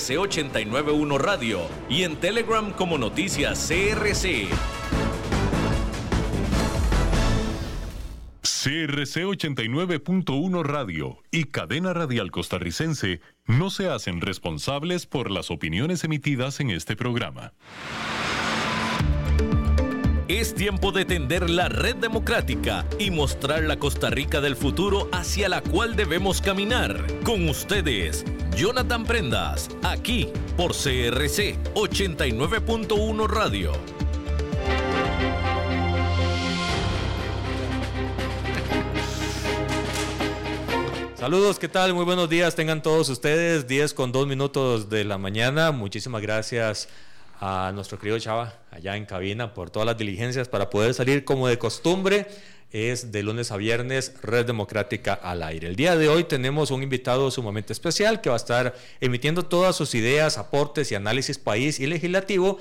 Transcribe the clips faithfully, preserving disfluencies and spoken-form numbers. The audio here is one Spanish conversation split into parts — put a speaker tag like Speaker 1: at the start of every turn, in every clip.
Speaker 1: C ochenta y nueve punto uno Radio y en Telegram como Noticias C R C.
Speaker 2: C R C ochenta y nueve punto uno Radio y Cadena Radial Costarricense no se hacen responsables por las opiniones emitidas en este programa.
Speaker 1: Es tiempo de tender la red democrática y mostrar la Costa Rica del futuro hacia la cual debemos caminar. Con ustedes, Jonathan Prendas, aquí por C R C ochenta y nueve punto uno Radio.
Speaker 3: Saludos, ¿qué tal? Muy buenos días, tengan todos ustedes, diez con dos minutos de la mañana. Muchísimas gracias a nuestro querido Chava, allá en cabina, por todas las diligencias para poder salir como de costumbre. Es de lunes a viernes, Red Democrática al aire. El día de hoy tenemos un invitado sumamente especial que va a estar emitiendo todas sus ideas, aportes y análisis país y legislativo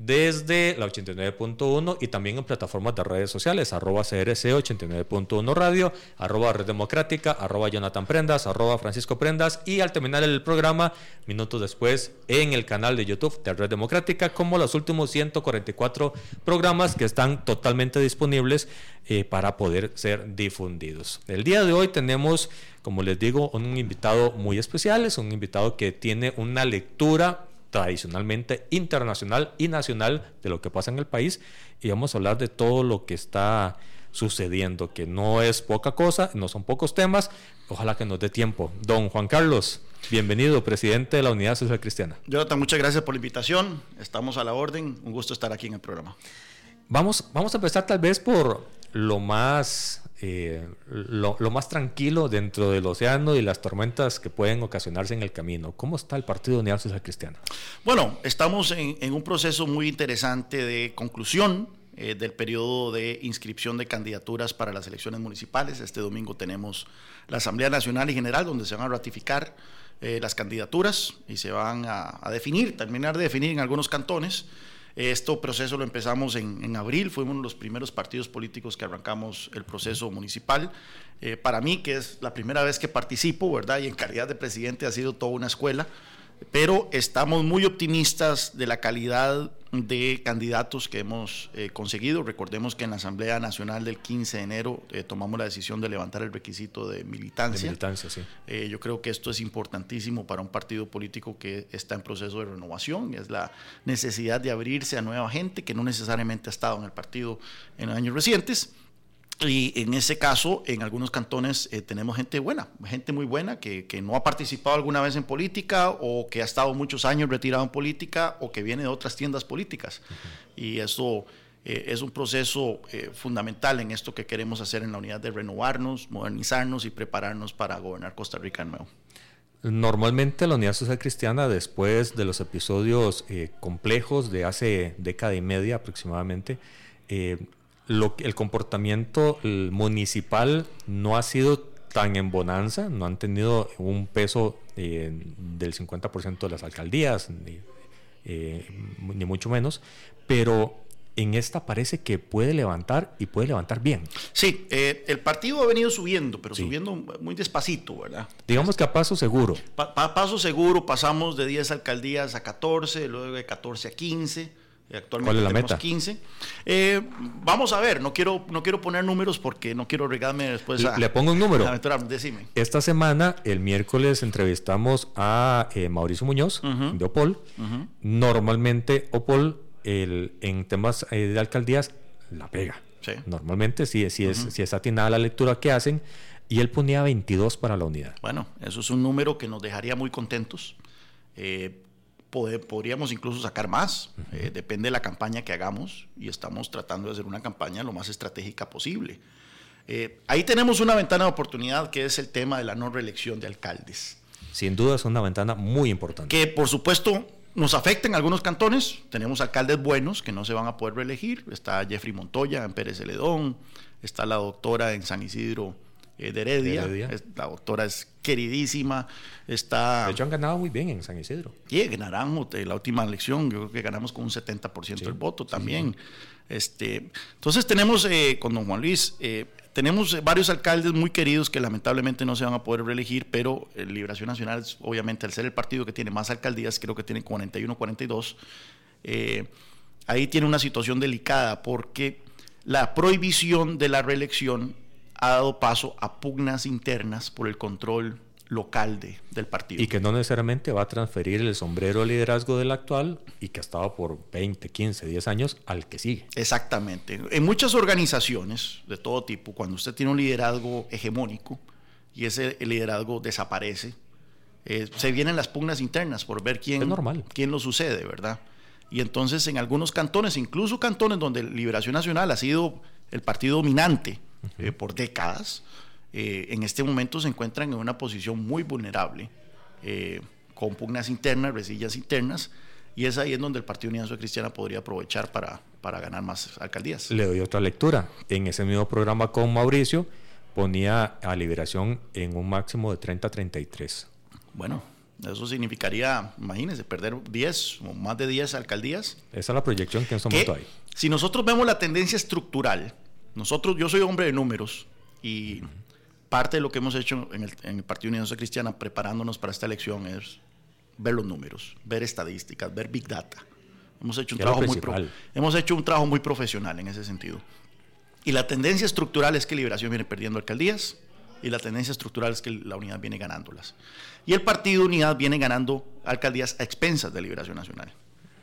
Speaker 3: desde la ochenta y nueve punto uno y también en plataformas de redes sociales, arroba C R C ochenta y nueve punto uno Radio, arroba Red Democrática, arroba Jonathan Prendas, arroba Francisco Prendas, y al terminar el programa, minutos después, en el canal de YouTube de Red Democrática, como los últimos ciento cuarenta y cuatro programas que están totalmente disponibles eh, para poder ser difundidos. El día de hoy tenemos, como les digo, un invitado muy especial, es un invitado que tiene una lectura tradicionalmente internacional y nacional de lo que pasa en el país, y vamos a hablar de todo lo que está sucediendo, que no es poca cosa, no son pocos temas. Ojalá que nos dé tiempo. Don Juan Carlos, bienvenido, presidente de la Unidad Social Cristiana.
Speaker 4: Jonathan, muchas gracias por la invitación, estamos a la orden, un gusto estar aquí en el programa.
Speaker 3: Vamos, vamos a empezar tal vez por lo más eh, lo, lo más tranquilo dentro del océano y las tormentas que pueden ocasionarse en el camino. ¿Cómo está el Partido Unidad Social Cristiana?
Speaker 4: Bueno, estamos en, en un proceso muy interesante de conclusión eh, del periodo de inscripción de candidaturas para las elecciones municipales. Este domingo tenemos la Asamblea Nacional y General, donde se van a ratificar eh, las candidaturas y se van a, a definir, terminar de definir en algunos cantones. Este proceso lo empezamos en, en abril, fuimos uno de los primeros partidos políticos que arrancamos el proceso municipal. Eh, para mí, que es la primera vez que participo, ¿verdad? Y en calidad de presidente ha sido toda una escuela, pero estamos muy optimistas de la calidad de candidatos que hemos eh, conseguido. Recordemos que en la Asamblea Nacional del quince de enero eh, tomamos la decisión de levantar el requisito de militancia.
Speaker 3: De militancia, sí.
Speaker 4: Eh, yo creo que esto es importantísimo para un partido político que está en proceso de renovación. Es la necesidad de abrirse a nueva gente que no necesariamente ha estado en el partido en años recientes. Y en ese caso, en algunos cantones eh, tenemos gente buena, gente muy buena que, que no ha participado alguna vez en política o que ha estado muchos años retirado en política o que viene de otras tiendas políticas. Uh-huh. Y eso eh, es un proceso eh, fundamental en esto que queremos hacer en la unidad de renovarnos, modernizarnos y prepararnos para gobernar Costa Rica de nuevo.
Speaker 3: Normalmente la Unidad Social Cristiana, después de los episodios eh, complejos de hace década y media aproximadamente, eh, Lo, el comportamiento el municipal no ha sido tan en bonanza, no han tenido un peso eh, del cincuenta por ciento de las alcaldías, ni, eh, ni mucho menos, pero en esta parece que puede levantar y puede levantar bien.
Speaker 4: Sí, eh, el partido ha venido subiendo, pero
Speaker 3: sí.
Speaker 4: subiendo muy despacito, ¿verdad?
Speaker 3: Digamos que a paso seguro.
Speaker 4: Pa, pa, paso seguro, pasamos de diez alcaldías a catorce, luego de catorce a quince. Actualmente
Speaker 3: ¿cuál es la
Speaker 4: tenemos
Speaker 3: meta?
Speaker 4: quince. Eh, vamos a ver, no quiero, no quiero poner números porque no quiero regarme después a...
Speaker 3: Le pongo un número.
Speaker 4: A decime.
Speaker 3: Esta semana, el miércoles, entrevistamos a eh, Mauricio Muñoz, uh-huh. de Opol. Uh-huh. Normalmente Opol, el, en temas eh, de alcaldías, la pega. Sí. Normalmente sí, sí, es, uh-huh. sí es atinada la lectura que hacen, y él ponía veintidós para la unidad.
Speaker 4: Bueno, eso es un número que nos dejaría muy contentos. Eh, Poder, podríamos incluso sacar más, uh-huh. eh, depende de la campaña que hagamos, y estamos tratando de hacer una campaña lo más estratégica posible. Eh, ahí tenemos una ventana de oportunidad que es el tema de la no reelección de alcaldes.
Speaker 3: Sin duda es una ventana muy importante.
Speaker 4: Que por supuesto nos afecta en algunos cantones, tenemos alcaldes buenos que no se van a poder reelegir, está Jeffrey Montoya en Pérez Celedón, está la doctora en San Isidro de Heredia, de Heredia. Es, la doctora es queridísima, está...
Speaker 3: De hecho han ganado muy bien en San Isidro.
Speaker 4: Sí, Naranjo, la última elección, yo creo que ganamos con un setenta por ciento sí, del voto también. Sí, sí. Este, entonces tenemos eh, con don Juan Luis, eh, tenemos varios alcaldes muy queridos que lamentablemente no se van a poder reelegir, pero el Liberación Nacional, obviamente, al ser el partido que tiene más alcaldías, creo que tiene cuarenta y uno, cuarenta y dos, eh, ahí tiene una situación delicada porque la prohibición de la reelección ha dado paso a pugnas internas por el control local de, del partido.
Speaker 3: Y que no necesariamente va a transferir el sombrero de liderazgo del actual y que ha estado por veinte, quince, diez años al que sigue.
Speaker 4: Exactamente. En muchas organizaciones de todo tipo, cuando usted tiene un liderazgo hegemónico y ese liderazgo desaparece, eh, se vienen las pugnas internas por ver quién,
Speaker 3: es normal.
Speaker 4: quién lo sucede, ¿verdad? Y entonces en algunos cantones, incluso cantones donde Liberación Nacional ha sido el partido dominante uh-huh. eh, por décadas, Eh, en este momento se encuentran en una posición muy vulnerable, eh, con pugnas internas, resillas internas, y es ahí en donde el Partido Unidad Social Cristiana podría aprovechar para, para ganar más alcaldías.
Speaker 3: Le doy otra lectura. En ese mismo programa con Mauricio ponía a Liberación en un máximo de treinta a treinta y tres.
Speaker 4: Bueno, eso significaría, imagínense, perder diez o más de diez alcaldías.
Speaker 3: Esa es la proyección que en este momento hay.
Speaker 4: Si nosotros vemos la tendencia estructural, nosotros, yo soy hombre de números y... Uh-huh. Parte de lo que hemos hecho en el, en el Partido Unidad Social Cristiana preparándonos para esta elección es ver los números, ver estadísticas, ver Big Data. Hemos hecho un, trabajo muy, pro, hemos hecho un trabajo muy profesional en ese sentido. Y la tendencia estructural es que Liberación viene perdiendo alcaldías y la tendencia estructural es que la Unidad viene ganándolas. Y el Partido Unidad viene ganando alcaldías a expensas de Liberación Nacional.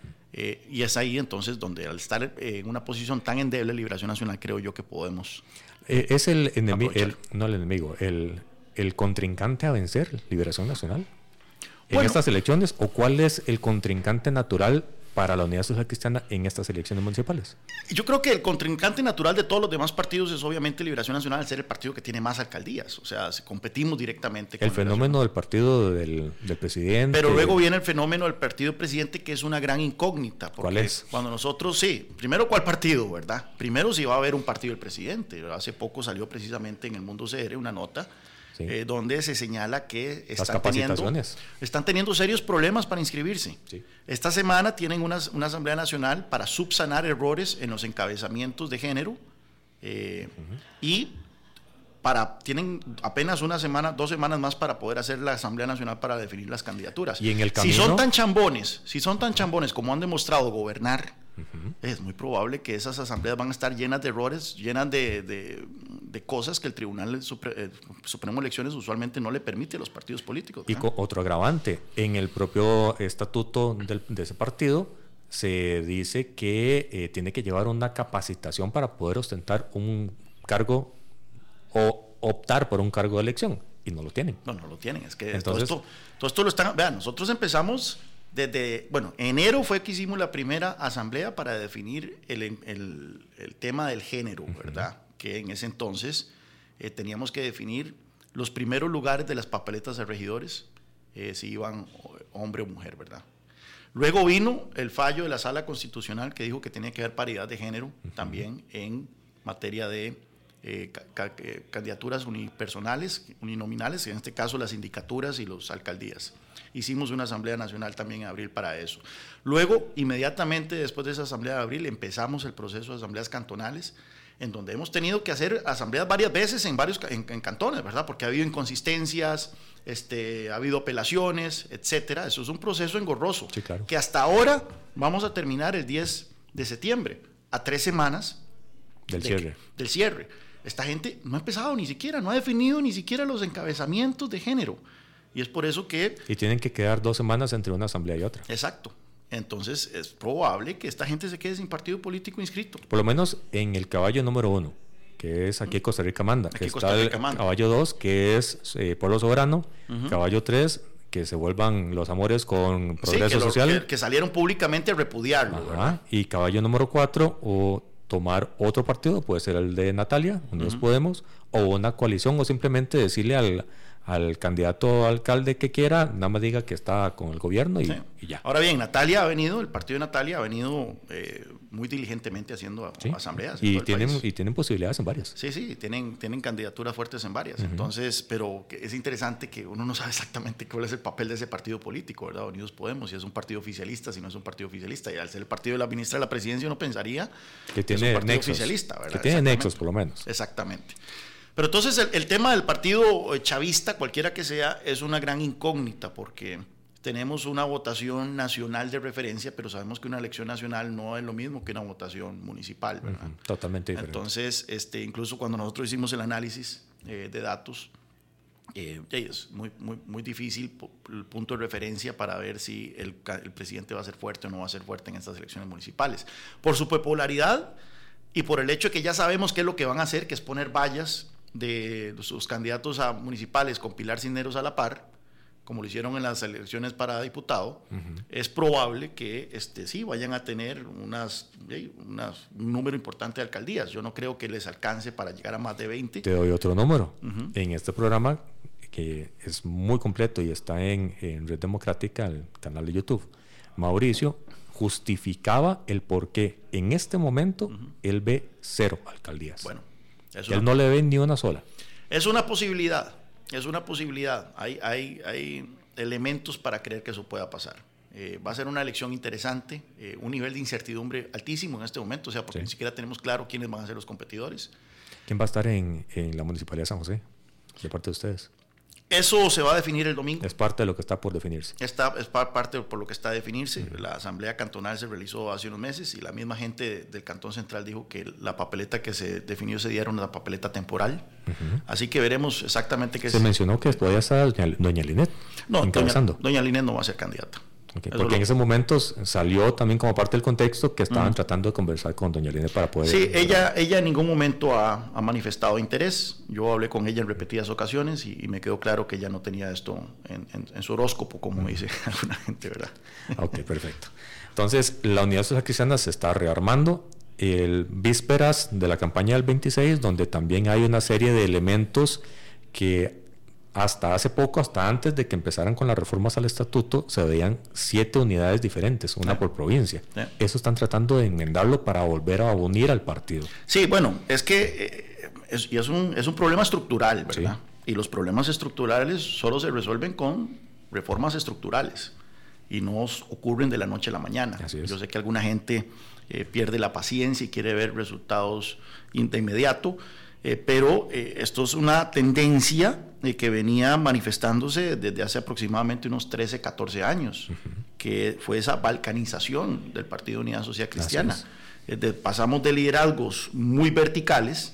Speaker 4: Eh, y es ahí entonces donde al estar eh, en una posición tan endeble Liberación Nacional creo yo que podemos...
Speaker 3: Eh, ¿Es el enemigo, el, no el enemigo, el, el contrincante a vencer, Liberación Nacional, en bueno, estas elecciones? ¿O cuál es el contrincante natural para la Unidad Social Cristiana en estas elecciones municipales?
Speaker 4: Yo creo que el contrincante natural de todos los demás partidos es obviamente Liberación Nacional, al ser el partido que tiene más alcaldías. O sea, competimos directamente con
Speaker 3: el fenómeno del partido del, del presidente.
Speaker 4: Pero luego viene el fenómeno del partido presidente, que es una gran incógnita.
Speaker 3: ¿Cuál es?
Speaker 4: Cuando nosotros, sí, primero, ¿cuál partido, verdad? Primero, si va a haber un partido del presidente. Hace poco salió precisamente en el Mundo C R una nota sí. eh, donde se señala que están teniendo, están teniendo serios problemas para inscribirse. Sí. Esta semana tienen una, una Asamblea Nacional para subsanar errores en los encabezamientos de género eh, uh-huh. y para, tienen apenas una semana, dos semanas más para poder hacer la Asamblea Nacional para definir las candidaturas.
Speaker 3: ¿Y en el camino?
Speaker 4: Si son tan chambones, si son tan chambones como han demostrado gobernar, uh-huh. es muy probable que esas asambleas van a estar llenas de errores, llenas de, de, de cosas que el Tribunal Supre, eh, Supremo de Elecciones usualmente no le permite a los partidos políticos.
Speaker 3: Y con otro agravante, en el propio estatuto del, de ese partido se dice que eh, tiene que llevar una capacitación para poder ostentar un cargo o optar por un cargo de elección, y no lo tienen.
Speaker 4: No, no lo tienen, es que Entonces, todo, esto, todo esto lo están... Vean, nosotros empezamos desde... Bueno, enero fue que hicimos la primera asamblea para definir el, el, el tema del género, uh-huh. ¿verdad? Que en ese entonces eh, teníamos que definir los primeros lugares de las papeletas de regidores, eh, si iban hombre o mujer, ¿verdad? Luego vino el fallo de la Sala Constitucional que dijo que tenía que haber paridad de género uh-huh. también en materia de Eh, ca- ca- eh, candidaturas unipersonales, uninominales, en este caso las sindicaturas y las alcaldías. Hicimos una asamblea nacional también en abril para eso. Luego, inmediatamente después de esa asamblea de abril, empezamos el proceso de asambleas cantonales, en donde hemos tenido que hacer asambleas varias veces en varios en, en cantones, ¿verdad? Porque ha habido inconsistencias, este, ha habido apelaciones, etcétera. Eso es un proceso engorroso,
Speaker 3: sí, claro.
Speaker 4: que hasta ahora vamos a terminar el diez de septiembre, a tres semanas
Speaker 3: del
Speaker 4: de,
Speaker 3: cierre.
Speaker 4: Del cierre. Esta gente no ha empezado ni siquiera, no ha definido ni siquiera los encabezamientos de género. Y es por eso que...
Speaker 3: Y tienen que quedar dos semanas entre una asamblea y otra.
Speaker 4: Exacto. Entonces es probable que esta gente se quede sin partido político inscrito.
Speaker 3: Por lo menos en el caballo número uno, que es aquí Costa Rica Manda.
Speaker 4: Aquí
Speaker 3: que
Speaker 4: Costa
Speaker 3: está
Speaker 4: Rica
Speaker 3: el
Speaker 4: manda.
Speaker 3: Caballo dos, que es eh, Pueblo Soberano. Uh-huh. Caballo tres, que se vuelvan los amores con Progreso
Speaker 4: sí, que lo,
Speaker 3: Social.
Speaker 4: Que, que salieron públicamente a repudiarlo.
Speaker 3: Ajá. Y caballo número cuatro, o tomar otro partido, puede ser el de Natalia, Unidos uh-huh. Podemos, o una coalición, o simplemente decirle al, al candidato alcalde que quiera, nada más diga que está con el gobierno y,
Speaker 4: sí.
Speaker 3: y ya.
Speaker 4: Ahora bien, Natalia ha venido, el partido de Natalia ha venido eh, muy diligentemente haciendo
Speaker 3: sí.
Speaker 4: asambleas.
Speaker 3: Y tienen, y tienen posibilidades en varias.
Speaker 4: Sí, sí, tienen, tienen candidaturas fuertes en varias. Uh-huh. Entonces, pero es interesante que uno no sabe exactamente cuál es el papel de ese partido político, ¿verdad? Unidos Podemos, si es un partido oficialista, si no es un partido oficialista. Y al ser el partido de la ministra de la Presidencia, uno pensaría
Speaker 3: que tiene
Speaker 4: es un partido
Speaker 3: nexos,
Speaker 4: oficialista, ¿verdad?
Speaker 3: Que tiene nexos, por lo menos.
Speaker 4: Exactamente. Pero entonces el, el tema del partido chavista, cualquiera que sea, es una gran incógnita porque tenemos una votación nacional de referencia, pero sabemos que una elección nacional no es lo mismo que una votación municipal, ¿verdad?
Speaker 3: Uh-huh. Totalmente diferente.
Speaker 4: Entonces, este, incluso cuando nosotros hicimos el análisis eh, de datos, eh, es muy, muy, muy difícil el punto de referencia para ver si el, el presidente va a ser fuerte o no va a ser fuerte en estas elecciones municipales. Por su popularidad y por el hecho de que ya sabemos qué es lo que van a hacer, que es poner vallas de sus candidatos a municipales con Pilar Cisneros a la par, como lo hicieron en las elecciones para diputado, uh-huh. es probable que este, sí vayan a tener unas, unas, un número importante de alcaldías. Yo no creo que les alcance para llegar a más de veinte.
Speaker 3: Te doy otro número. Uh-huh. En este programa, que es muy completo y está en, en Red Democrática, el canal de YouTube, Mauricio justificaba el por qué en este momento uh-huh. él ve cero alcaldías.
Speaker 4: Bueno,
Speaker 3: él una, no le ve ni una sola.
Speaker 4: Es una posibilidad, es una posibilidad. Hay, hay, hay elementos para creer que eso pueda pasar. Eh, va a ser una elección interesante, eh, un nivel de incertidumbre altísimo en este momento, o sea, porque sí. ni siquiera tenemos claro quiénes van a ser los competidores.
Speaker 3: ¿Quién va a estar en, en la Municipalidad de San José, de parte de ustedes?
Speaker 4: Eso se va a definir el domingo.
Speaker 3: Es parte de lo que está por definirse.
Speaker 4: Está, es parte por lo que está a definirse. Uh-huh. La asamblea cantonal se realizó hace unos meses y la misma gente del Cantón Central dijo que la papeleta que se definió ese día era una papeleta temporal. Uh-huh. Así que veremos exactamente qué
Speaker 3: se
Speaker 4: es.
Speaker 3: mencionó que todavía está doña, doña Linet
Speaker 4: no,
Speaker 3: encabezando.
Speaker 4: Doña, doña Linet no va a ser candidata.
Speaker 3: Okay, porque lo... en ese momento salió también como parte del contexto que estaban uh-huh. tratando de conversar con doña Linet para poder...
Speaker 4: Sí, ella, ella en ningún momento ha, ha manifestado interés. Yo hablé con ella en repetidas ocasiones y, y me quedó claro que ella no tenía esto en, en, en su horóscopo, como uh-huh. me dice alguna gente, ¿verdad?
Speaker 3: Ok, perfecto. Entonces, la Unidad Social Cristiana se está rearmando. El vísperas de la campaña del veintiséis, donde también hay una serie de elementos que... hasta hace poco, hasta antes de que empezaran con las reformas al estatuto, se veían siete unidades diferentes, una sí. por provincia. Sí. Eso están tratando de enmendarlo para volver a unir al partido.
Speaker 4: Sí, bueno, es que eh, es, es, un, es un problema estructural, ¿verdad? Sí. Y los problemas estructurales solo se resuelven con reformas estructurales y no ocurren de la noche a la mañana.
Speaker 3: Así es.
Speaker 4: Yo sé que alguna gente eh, pierde la paciencia y quiere ver resultados de inmediato, Eh, pero eh, esto es una tendencia eh, que venía manifestándose desde hace aproximadamente unos trece, catorce años, uh-huh. que fue esa balcanización del Partido Unidad Social Cristiana. Eh, de, pasamos de liderazgos muy verticales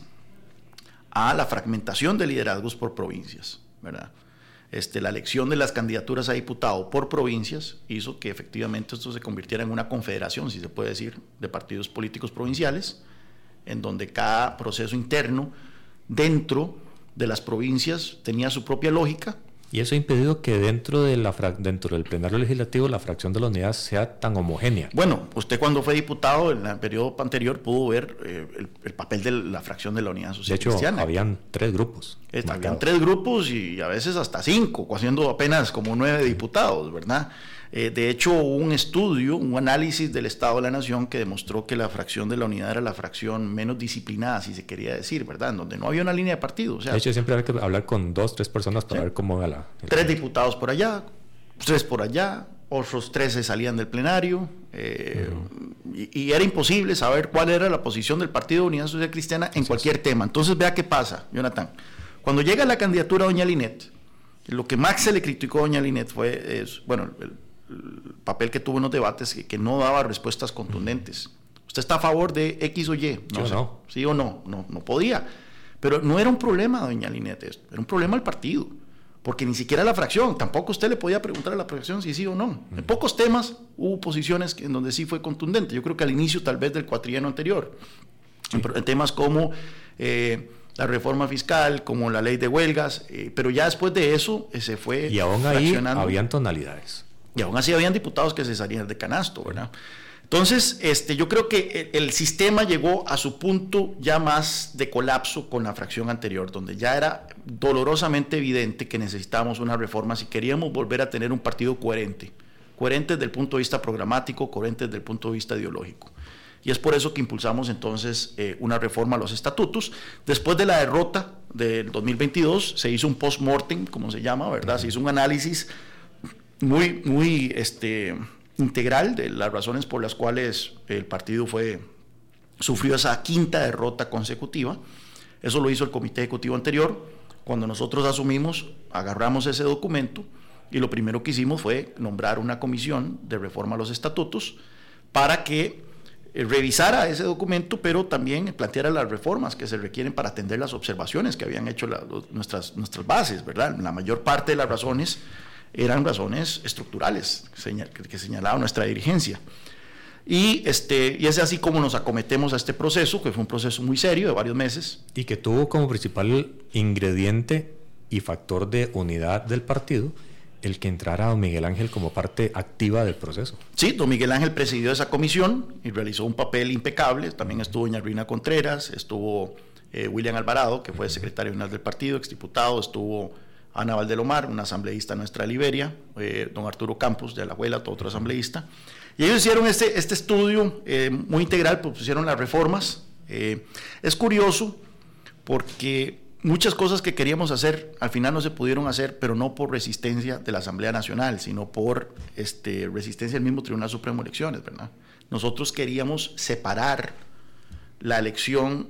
Speaker 4: a la fragmentación de liderazgos por provincias, ¿verdad? Este, la elección de las candidaturas a diputado por provincias hizo que efectivamente esto se convirtiera en una confederación, si se puede decir, de partidos políticos provinciales, en donde cada proceso interno dentro de las provincias tenía su propia lógica.
Speaker 3: Y eso ha impedido que dentro, de la fra- dentro del plenario legislativo la fracción de la unidad sea tan homogénea.
Speaker 4: Bueno, usted cuando fue diputado en el periodo anterior pudo ver eh, el, el papel de la fracción de la Unidad Social Cristiana.
Speaker 3: De hecho, habían tres grupos.
Speaker 4: Eh, habían tres grupos y a veces hasta cinco, haciendo apenas como nueve diputados, ¿verdad? Eh, de hecho, hubo un estudio, un análisis del Estado de la Nación que demostró que la fracción de la unidad era la fracción menos disciplinada, si se quería decir, ¿verdad? En donde no había una línea de partido. O sea,
Speaker 3: de hecho, siempre hay que hablar con dos, tres personas para ¿sí? ver cómo va la...
Speaker 4: Tres diputados por allá, tres por allá, otros tres se salían del plenario, eh, uh-huh. y, y era imposible saber cuál era la posición del Partido de Unidad Social Cristiana en sí, cualquier sí. tema. Entonces, vea qué pasa, Jonathan. Cuando llega la candidatura a doña Linet, lo que más se le criticó a doña Linet fue, es, bueno, el, el papel que tuvo en los debates, que, que no daba respuestas contundentes. ¿Usted está a favor de X o Y? No,
Speaker 3: Yo no.
Speaker 4: ¿Sí o no? No, no podía. Pero no era un problema, doña Linet, esto, era un problema del partido. Porque ni siquiera la fracción, tampoco usted le podía preguntar a la fracción si sí o no. Uh-huh. En pocos temas hubo posiciones en donde sí fue contundente. Yo creo que al inicio tal vez del cuatrienio anterior. Sí. En, en temas como eh, la reforma fiscal, como la ley de huelgas, eh, pero ya después de eso eh, se fue
Speaker 3: y aún ahí habían tonalidades.
Speaker 4: Y aún así habían diputados que se salían de canasto, ¿verdad? Entonces, este, yo creo que el, el sistema llegó a su punto ya más de colapso con la fracción anterior, donde ya era dolorosamente evidente que necesitábamos una reforma si queríamos volver a tener un partido coherente, coherente desde el punto de vista programático, coherente desde el punto de vista ideológico. y es por eso que impulsamos entonces eh, una reforma a los estatutos. Después de la derrota del dos mil veintidós, se hizo un post-mortem, como se llama, ¿verdad? Se hizo un análisis muy, muy este, integral de las razones por las cuales el partido fue, sufrió esa quinta derrota consecutiva. Eso lo hizo el comité ejecutivo anterior. Cuando nosotros asumimos, agarramos ese documento y lo primero que hicimos fue nombrar una comisión de reforma a los estatutos para que eh, revisara ese documento, pero también planteara las reformas que se requieren para atender las observaciones que habían hecho la, los, nuestras, nuestras bases, ¿verdad? La mayor parte de las razones eran razones estructurales señal, que, que señalaba nuestra dirigencia. Y, este, y es así como nos acometemos a este proceso, que fue un proceso muy serio de varios meses.
Speaker 3: Y que tuvo como principal ingrediente y factor de unidad del partido el que entrara don Miguel Ángel como parte activa del proceso.
Speaker 4: Sí, don Miguel Ángel presidió esa comisión y realizó un papel impecable. También estuvo doña Rina Contreras, estuvo eh, William Alvarado, que fue secretario general del partido, exdiputado, estuvo Ana Valdelomar, una asambleísta nuestra de Liberia, eh, don Arturo Campos de Alajuela, otro asambleísta. Y ellos hicieron este, este estudio eh, muy integral, propusieron las reformas. Eh, es curioso porque muchas cosas que queríamos hacer al final no se pudieron hacer, pero no por resistencia de la Asamblea Nacional, sino por este, resistencia del mismo Tribunal Supremo de Elecciones, ¿verdad? Nosotros queríamos separar la elección,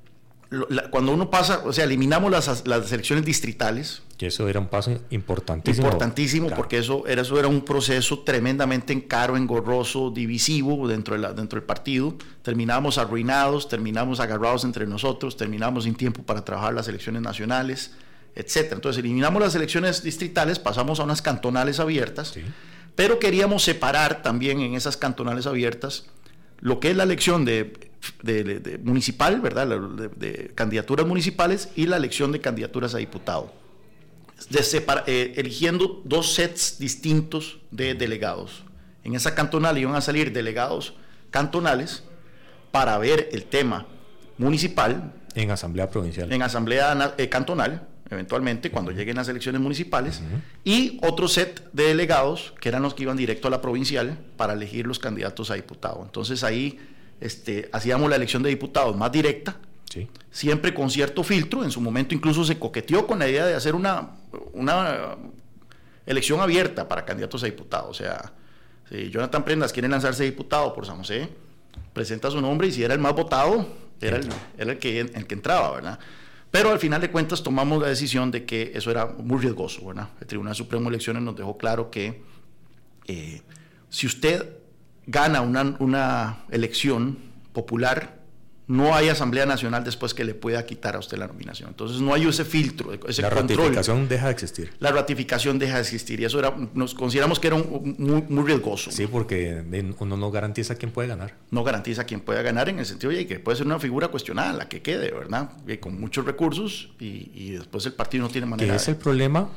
Speaker 4: la, cuando uno pasa, o sea, eliminamos las, las elecciones distritales.
Speaker 3: Que eso era un paso importantísimo.
Speaker 4: Importantísimo,
Speaker 3: claro.
Speaker 4: Porque eso era, eso era un proceso tremendamente caro, engorroso, divisivo dentro, de la, dentro del partido. Terminamos arruinados, terminamos agarrados entre nosotros, terminamos sin tiempo para trabajar las elecciones nacionales, etcétera. Entonces eliminamos las elecciones distritales, pasamos a unas cantonales abiertas, sí. Pero queríamos separar también en esas cantonales abiertas lo que es la elección de, de, de, de municipal, ¿verdad? De, de candidaturas municipales y la elección de candidaturas a diputado. De separa, eh, eligiendo dos sets distintos de delegados. En esa cantonal iban a salir delegados cantonales para ver el tema municipal.
Speaker 3: En asamblea provincial.
Speaker 4: En asamblea eh, cantonal, eventualmente, cuando uh-huh. lleguen las elecciones municipales. Uh-huh. Y otro set de delegados, que eran los que iban directo a la provincial, para elegir los candidatos a diputado. Entonces ahí este, hacíamos la elección de diputados más directa. Sí. Siempre con cierto filtro. En su momento incluso se coqueteó con la idea de hacer una, una elección abierta para candidatos a diputados. O sea, si Jonathan Prendas quiere lanzarse diputado por San José, presenta su nombre y si era el más votado, era el, era el, que, el que entraba, ¿verdad? Pero al final de cuentas tomamos la decisión de que eso era muy riesgoso, ¿verdad? El Tribunal Supremo de Elecciones nos dejó claro que eh, si usted gana una, una elección popular, no hay Asamblea Nacional después que le pueda quitar a usted la nominación. Entonces no hay ese filtro, ese
Speaker 3: la
Speaker 4: control. La
Speaker 3: ratificación deja de existir.
Speaker 4: La ratificación deja de existir y eso era, nos consideramos que era un, muy, muy riesgoso.
Speaker 3: Sí, porque uno no garantiza quién puede ganar.
Speaker 4: No garantiza quién puede ganar en el sentido de que puede ser una figura cuestionada, la que quede, ¿verdad? Y con muchos recursos y, y después el partido no tiene manera.
Speaker 3: Que es
Speaker 4: de...
Speaker 3: el problema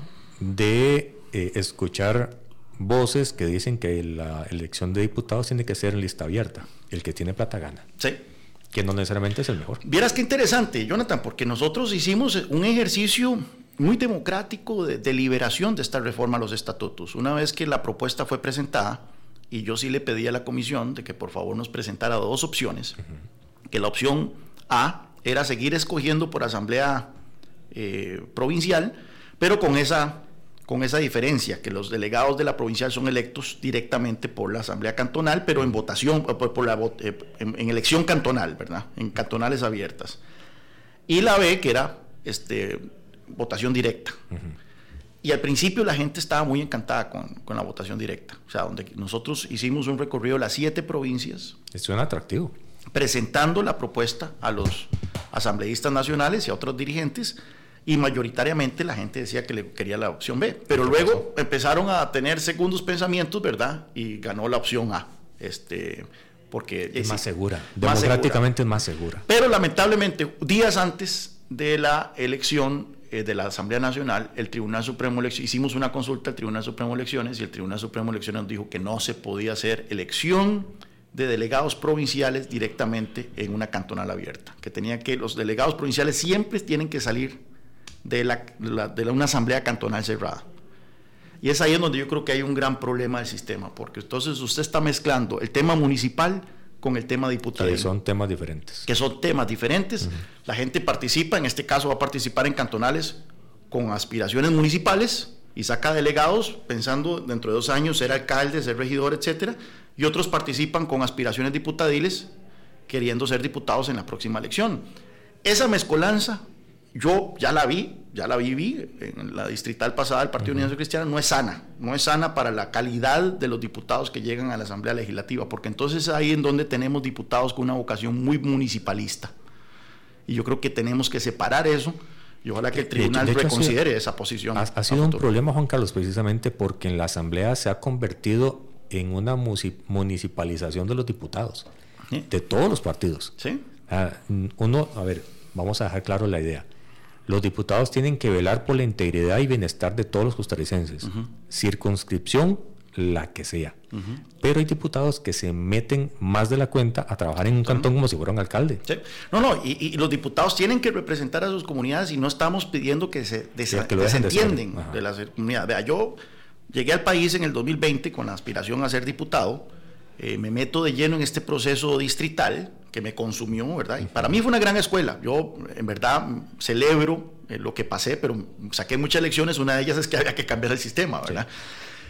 Speaker 3: de eh, escuchar voces que dicen que la elección de diputados tiene que ser en lista abierta. El que tiene plata gana.
Speaker 4: Sí.
Speaker 3: Que no necesariamente es el mejor.
Speaker 4: Vieras qué interesante, Jonathan, porque nosotros hicimos un ejercicio muy democrático de deliberación de esta reforma a los estatutos. Una vez que la propuesta fue presentada, y yo sí le pedí a la comisión de que por favor nos presentara dos opciones, uh-huh. que la opción A era seguir escogiendo por asamblea eh, provincial, pero con esa... con esa diferencia, que los delegados de la provincial son electos directamente por la asamblea cantonal, pero en votación, por, por la, en, en elección cantonal, ¿verdad? En cantonales abiertas. Y la B, que era este, votación directa. Uh-huh. Y al principio la gente estaba muy encantada con, con la votación directa. O sea, donde nosotros hicimos un recorrido de las siete provincias.
Speaker 3: Esto es atractivo.
Speaker 4: Presentando la propuesta a los asambleístas nacionales y a otros dirigentes, y mayoritariamente la gente decía que le quería la opción B, pero luego empezaron a tener segundos pensamientos, ¿verdad? Y ganó la opción A, este, porque
Speaker 3: es
Speaker 4: sí,
Speaker 3: más segura, más democráticamente segura. Es más segura.
Speaker 4: Pero lamentablemente, días antes de la elección eh, de la Asamblea Nacional, el Tribunal Supremo de Elecciones, hicimos una consulta al Tribunal Supremo de Elecciones y el Tribunal Supremo de Elecciones nos dijo que no se podía hacer elección de delegados provinciales directamente en una cantonal abierta, que tenía que los delegados provinciales siempre tienen que salir de, la, la, de la, una asamblea cantonal cerrada. Y es ahí en donde yo creo que hay un gran problema del sistema, porque entonces usted está mezclando el tema municipal con el tema diputadil.
Speaker 3: Que son temas diferentes.
Speaker 4: Que son temas diferentes. Uh-huh. La gente participa, en este caso va a participar en cantonales con aspiraciones municipales y saca delegados pensando dentro de dos años ser alcalde, ser regidor, etcétera. Y otros participan con aspiraciones diputadiles queriendo ser diputados en la próxima elección. Esa mezcolanza, yo ya la vi, ya la viví en la distrital pasada del Partido uh-huh. Unidad Social Cristiana, no es sana, no es sana para la calidad de los diputados que llegan a la Asamblea Legislativa, porque entonces ahí en donde tenemos diputados con una vocación muy municipalista. Y yo creo que tenemos que separar eso, y ojalá que el tribunal de hecho, de hecho, reconsidere sido, esa posición.
Speaker 3: Ha, ha sido un problema, Juan Carlos, precisamente porque en la Asamblea se ha convertido en una municipalización de los diputados, ¿sí? De todos los partidos.
Speaker 4: ¿Sí?
Speaker 3: Ah, uno, a ver, vamos a dejar claro la idea. Los diputados tienen que velar por la integridad y bienestar de todos los costarricenses, uh-huh. circunscripción la que sea. Uh-huh. Pero hay diputados que se meten más de la cuenta a trabajar en un cantón como si fuera un alcalde.
Speaker 4: Sí. No, no, y, y los diputados tienen que representar a sus comunidades y no estamos pidiendo que se desa- que desentienden de, de las comunidades. Vea, yo llegué al país en el dos mil veinte con la aspiración a ser diputado, eh, me meto de lleno en este proceso distrital que me consumió, ¿verdad? Y para mí fue una gran escuela. Yo, en verdad, celebro eh, lo que pasé, pero saqué muchas lecciones. Una de ellas es que había que cambiar el sistema, ¿verdad? Sí.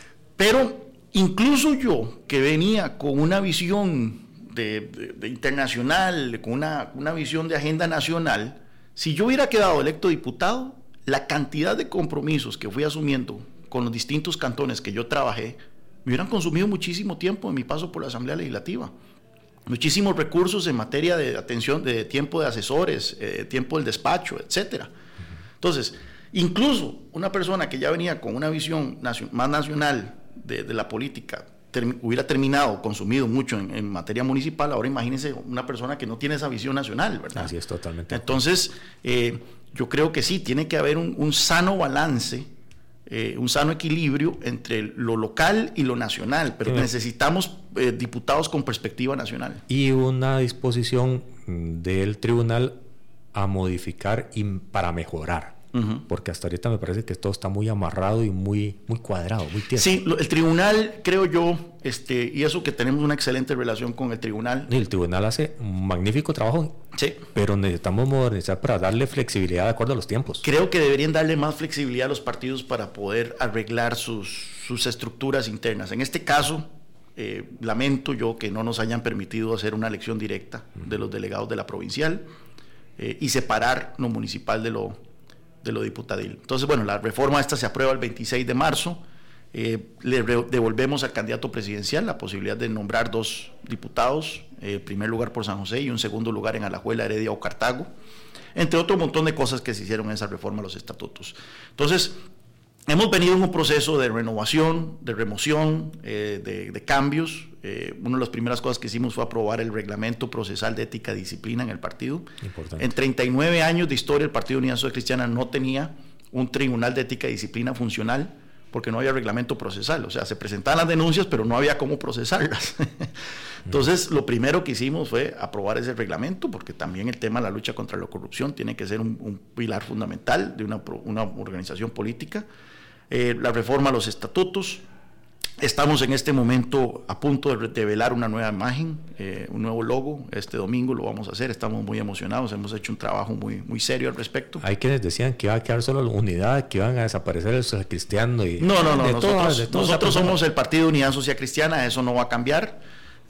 Speaker 4: Pero incluso yo, que venía con una visión de, de, de internacional, con una, una visión de agenda nacional, si yo hubiera quedado electo diputado, la cantidad de compromisos que fui asumiendo con los distintos cantones que yo trabajé, me hubieran consumido muchísimo tiempo en mi paso por la Asamblea Legislativa. Muchísimos recursos en materia de atención, de tiempo de asesores, eh, tiempo del despacho, etcétera. Entonces, incluso una persona que ya venía con una visión nacio- más nacional de, de la política, ter- hubiera terminado, consumido mucho en, en materia municipal. Ahora imagínense una persona que no tiene esa visión nacional, ¿verdad?
Speaker 3: Así es, totalmente.
Speaker 4: Entonces, eh, yo creo que sí, tiene que haber un, un sano balance, eh, un sano equilibrio entre lo local y lo nacional, pero sí, necesitamos eh, diputados con perspectiva nacional.
Speaker 3: Y una disposición del tribunal a modificar y para mejorar. Uh-huh. Porque hasta ahorita me parece que todo está muy amarrado y muy, muy cuadrado, muy tieso.
Speaker 4: Sí, lo, el tribunal, creo yo, este, y eso que tenemos una excelente relación con el tribunal.
Speaker 3: Y el tribunal hace un magnífico trabajo,
Speaker 4: sí,
Speaker 3: pero necesitamos modernizar para darle flexibilidad de acuerdo a los tiempos.
Speaker 4: Creo que deberían darle más flexibilidad a los partidos para poder arreglar sus, sus estructuras internas. En este caso, eh, lamento yo que no nos hayan permitido hacer una elección directa uh-huh. de los delegados de la provincial eh, y separar lo municipal de lo de lo diputadil. Entonces, bueno, la reforma esta se aprueba el veintiséis de marzo, eh, le re- devolvemos al candidato presidencial la posibilidad de nombrar dos diputados, eh, primer lugar por San José y un segundo lugar en Alajuela, Heredia o Cartago, entre otro montón de cosas que se hicieron en esa reforma a los estatutos. Entonces, hemos venido en un proceso de renovación, de remoción, eh, de, de cambios. Eh, una de las primeras cosas que hicimos fue aprobar el reglamento procesal de ética y disciplina en el partido.
Speaker 3: Importante.
Speaker 4: En treinta y nueve años de historia, el Partido Unidad Social Cristiana no tenía un tribunal de ética y disciplina funcional porque no había reglamento procesal. O sea, se presentaban las denuncias, pero no había cómo procesarlas. Entonces, lo primero que hicimos fue aprobar ese reglamento, porque también el tema de la lucha contra la corrupción tiene que ser un, un pilar fundamental de una, una organización política. Eh, la reforma a los estatutos. Estamos en este momento a punto de revelar una nueva imagen, eh, un nuevo logo. Este domingo lo vamos a hacer, estamos muy emocionados, hemos hecho un trabajo muy, muy serio al respecto.
Speaker 3: Hay quienes decían que iba a quedar solo la unidad, que iban a desaparecer el social cristiano. Y
Speaker 4: no, no, no,
Speaker 3: de
Speaker 4: nosotros,
Speaker 3: todas, de todas
Speaker 4: nosotros somos el Partido Unidad Social Cristiana, eso no va a cambiar.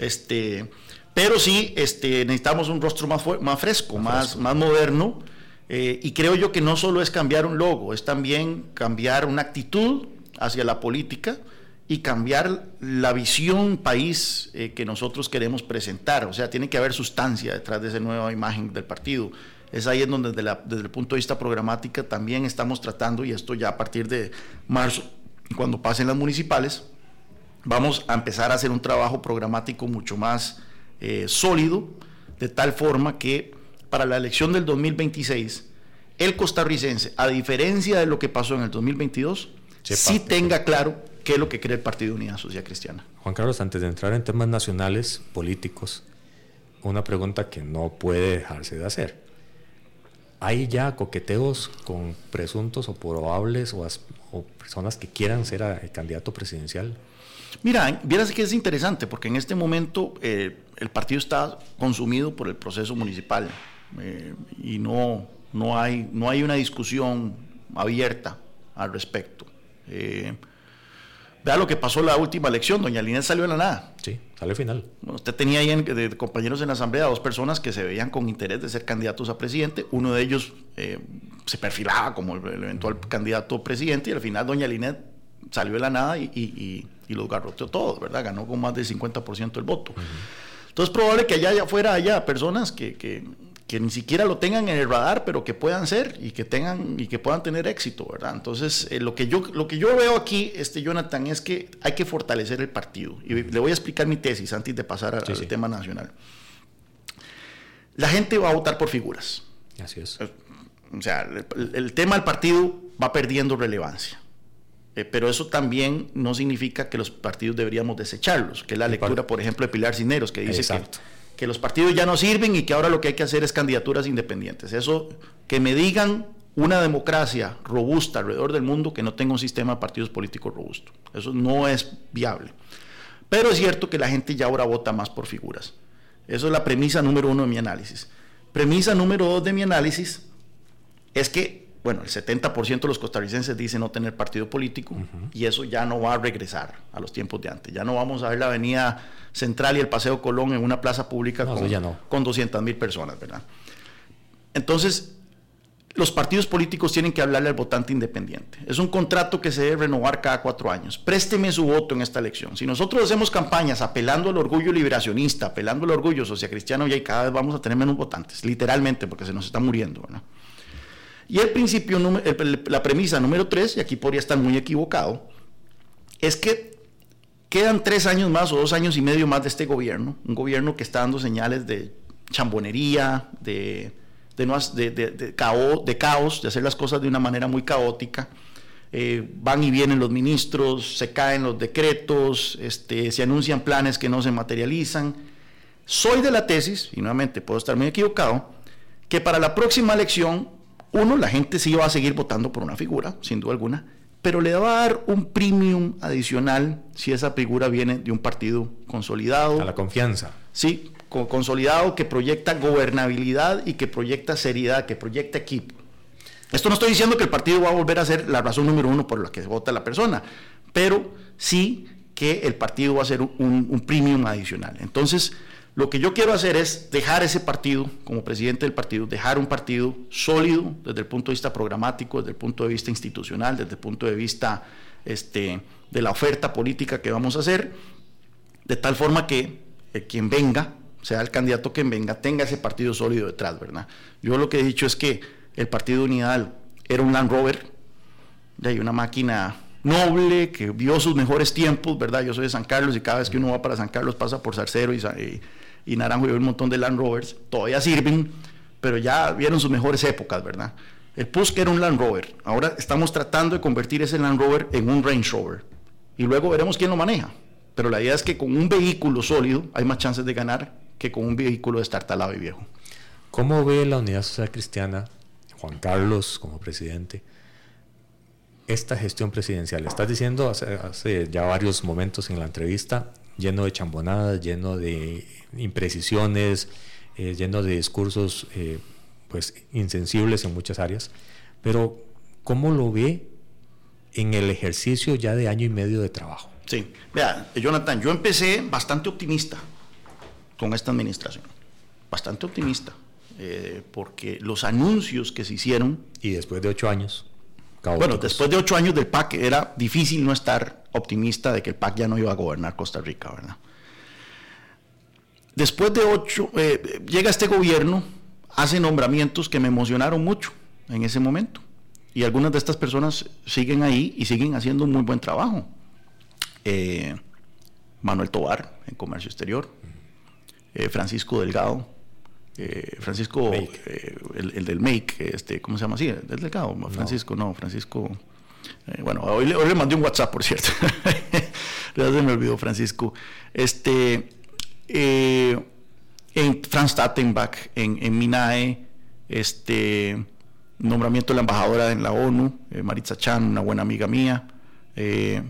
Speaker 4: Este, pero sí este, necesitamos un rostro más, fu- más fresco, más, más, fresco. más moderno. Eh, y creo yo que no solo es cambiar un logo, es también cambiar una actitud hacia la política y cambiar la visión país eh, que nosotros queremos presentar. O sea, tiene que haber sustancia detrás de esa nueva imagen del partido. Es ahí en donde desde, la, desde el punto de vista programática también estamos tratando, y esto ya a partir de marzo, cuando pasen las municipales, vamos a empezar a hacer un trabajo programático mucho más eh, sólido, de tal forma que para la elección del dos mil veintiséis, el costarricense, a diferencia de lo que pasó en el dos mil veintidós, sí tenga claro qué es lo que cree el Partido Unidad Social Cristiana.
Speaker 3: Juan Carlos, antes de entrar en temas nacionales, políticos, una pregunta que no puede dejarse de hacer. ¿Hay ya coqueteos con presuntos o probables o, as, o personas que quieran ser a, el candidato presidencial?
Speaker 4: Mira, vieras que es interesante, porque en este momento eh, el partido está consumido por el proceso municipal eh, y no, no, hay, no hay una discusión abierta al respecto. Eh, vea lo que pasó la última elección, doña Linet salió de la nada.
Speaker 3: Sí, salió al final.
Speaker 4: Bueno, usted tenía ahí en, de, de compañeros en la asamblea dos personas que se veían con interés de ser candidatos a presidente. Uno de ellos eh, se perfilaba como el, el eventual candidato a presidente, y al final doña Linet salió de la nada y, y, y, y los garroteó todos, ¿verdad? Ganó con más del cincuenta por ciento del voto. Uh-huh. Entonces es probable que allá, allá afuera haya personas que, que, que ni siquiera lo tengan en el radar, pero que puedan ser y que tengan y que puedan tener éxito, ¿verdad? Entonces eh, lo que yo lo que yo veo aquí, este Jonathan, es que hay que fortalecer el partido, y le voy a explicar mi tesis antes de pasar a, sí, al sí. tema nacional. La gente va a votar por figuras.
Speaker 3: Así es.
Speaker 4: O sea, el, el tema del partido va perdiendo relevancia. Eh, pero eso también no significa que los partidos deberíamos desecharlos, que es la lectura, por ejemplo, de Pilar Cisneros, que dice que, que los partidos ya no sirven y que ahora lo que hay que hacer es candidaturas independientes. Eso, que me digan una democracia robusta alrededor del mundo que no tenga un sistema de partidos políticos robusto. Eso no es viable. Pero es cierto que la gente ya ahora vota más por figuras. Eso es la premisa número uno de mi análisis. Premisa número dos de mi análisis es que, bueno, el setenta por ciento de los costarricenses dicen no tener partido político, uh-huh. y eso ya no va a regresar a los tiempos de antes. Ya no vamos a ver la Avenida Central y el Paseo Colón en una plaza pública no, con, no. con doscientas mil personas, ¿verdad? Entonces, los partidos políticos tienen que hablarle al votante independiente. Es un contrato que se debe renovar cada cuatro años. Présteme su voto en esta elección. Si nosotros hacemos campañas apelando al orgullo liberacionista, apelando al orgullo sociacristiano, ya cada vez vamos a tener menos votantes, literalmente, porque se nos está muriendo, ¿verdad? Y el principio, la premisa número tres, y aquí podría estar muy equivocado, es que quedan tres años más o dos años y medio más de este gobierno, un gobierno que está dando señales de chambonería, de, de, de, de, de, caos, de caos, de hacer las cosas de una manera muy caótica. Eh, van y vienen los ministros, se caen los decretos, este, se anuncian planes que no se materializan. Soy de la tesis, y nuevamente puedo estar muy equivocado, que para la próxima elección, uno, la gente sí va a seguir votando por una figura, sin duda alguna, pero le va a dar un premium adicional si esa figura viene de un partido consolidado.
Speaker 3: A la confianza.
Speaker 4: Sí, con, consolidado, que proyecta gobernabilidad y que proyecta seriedad, que proyecta equipo. Esto no estoy diciendo que el partido va a volver a ser la razón número uno por la que vota la persona, pero sí que el partido va a ser un, un premium adicional. Entonces, lo que yo quiero hacer es dejar ese partido, como presidente del partido, dejar un partido sólido desde el punto de vista programático, desde el punto de vista institucional, desde el punto de vista este, de la oferta política que vamos a hacer, de tal forma que eh, quien venga, sea el candidato quien venga, tenga ese partido sólido detrás, ¿verdad? Yo lo que he dicho es que el Partido Unidad era un Land Rover, de ahí una máquina noble que vio sus mejores tiempos, ¿verdad? Yo soy de San Carlos y cada vez que uno va para San Carlos pasa por Zarcero y, y, y Naranjo y ve un montón de Land Rovers, todavía sirven, pero ya vieron sus mejores épocas, ¿verdad? El P U S C era un Land Rover, ahora estamos tratando de convertir ese Land Rover en un Range Rover y luego veremos quién lo maneja, pero la idea es que con un vehículo sólido hay más chances de ganar que con un vehículo destartalado y viejo.
Speaker 3: ¿Cómo ve la Unidad Social Cristiana, Juan Carlos como presidente, esta gestión presidencial? Estás diciendo hace, hace ya varios momentos en la entrevista, lleno de chambonadas, lleno de imprecisiones, eh, lleno de discursos eh, pues insensibles en muchas áreas, pero ¿cómo lo ve en el ejercicio ya de año y medio de trabajo?
Speaker 4: Sí, vea, Jonathan, yo empecé bastante optimista con esta administración, bastante optimista, eh, porque los anuncios que se hicieron...
Speaker 3: Y después de ocho años... Caóticos.
Speaker 4: Bueno, después de ocho años del P A C era difícil no estar optimista de que el P A C ya no iba a gobernar Costa Rica, ¿verdad? Después de ocho, eh, llega este gobierno, hace nombramientos que me emocionaron mucho en ese momento. Y algunas de estas personas siguen ahí y siguen haciendo un muy buen trabajo. Eh, Manuel Tovar, en Comercio Exterior. Eh, Francisco Delgado. Eh, Francisco, eh, el, el del Make, este, ¿cómo se llama así? ¿Del Delgado? Francisco, no, no Francisco. Eh, bueno, hoy le, hoy le mandé un WhatsApp, por cierto. Ya se me olvidó Francisco. Este, eh, en Franz Tattenbach, en, en MINAE, este, nombramiento de la embajadora en la ONU, eh, Maritza Chan, una buena amiga mía. Eh,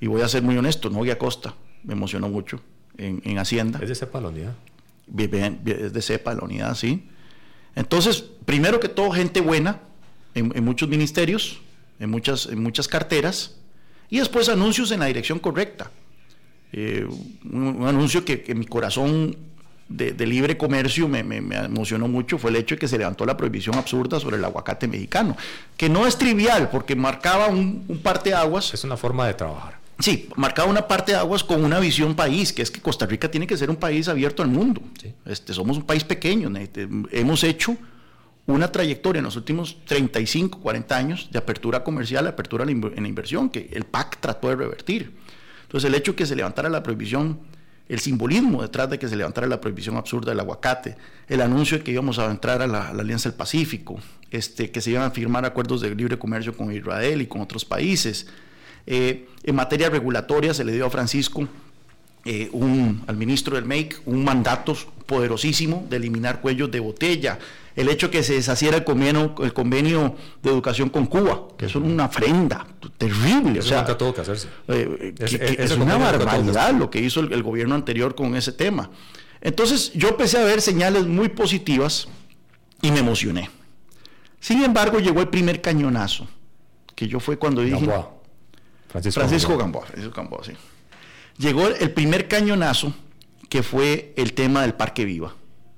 Speaker 4: y voy a ser muy honesto, Nogui Acosta me emocionó mucho en, en Hacienda.
Speaker 3: ¿Es de cepa la unidad?
Speaker 4: Bien, es de cepa la unidad, sí. Entonces, primero que todo, gente buena en, en muchos ministerios, en muchas, en muchas carteras, y después anuncios en la dirección correcta. Eh, un, un anuncio que, que mi corazón de, de libre comercio me, me, me emocionó mucho fue el hecho de que se levantó la prohibición absurda sobre el aguacate mexicano, que no es trivial porque marcaba un, un parteaguas.
Speaker 3: Es una forma de trabajar.
Speaker 4: Sí, marcaba una parteaguas con una visión país, que es que Costa Rica tiene que ser un país abierto al mundo. Sí. Este, somos un país pequeño, este, hemos hecho una trayectoria en los últimos treinta y cinco, cuarenta años de apertura comercial, apertura en la inversión, que el P A C trató de revertir. Entonces el hecho de que se levantara la prohibición, el simbolismo detrás de que se levantara la prohibición absurda del aguacate, el anuncio de que íbamos a entrar a la, a la Alianza del Pacífico, este, que se iban a firmar acuerdos de libre comercio con Israel y con otros países. Eh, en materia regulatoria se le dio a Francisco, eh, un, al ministro del M E I C, un mandato poderosísimo de eliminar cuellos de botella. El hecho de que se deshaciera el convenio, el convenio de educación con Cuba, que es una ofrenda terrible.
Speaker 3: Eso
Speaker 4: o sea,
Speaker 3: nunca tuvo que hacerse.
Speaker 4: Eh, que, es, que es una barbaridad lo que hizo el, el gobierno anterior con ese tema. Entonces yo empecé a ver señales muy positivas y me emocioné. Sin embargo, llegó el primer cañonazo, que yo fue cuando dije...
Speaker 3: Gamboa. Francisco,
Speaker 4: Francisco Gamboa. Francisco Gamboa, sí. Llegó el primer cañonazo, que fue el tema del Parque Viva.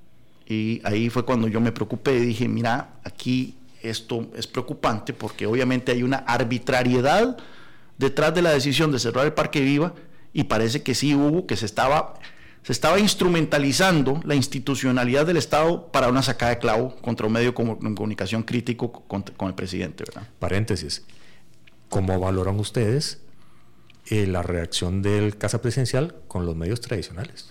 Speaker 4: Y ahí fue cuando yo me preocupé y dije, mira, aquí esto es preocupante porque obviamente hay una arbitrariedad detrás de la decisión de cerrar el Parque Viva y parece que sí hubo, que se estaba, se estaba instrumentalizando la institucionalidad del Estado para una sacada de clavo contra un medio de comunicación crítico con, con el presidente, ¿verdad?
Speaker 3: Paréntesis, ¿cómo valoran ustedes eh, la reacción del Casa Presidencial con los medios tradicionales?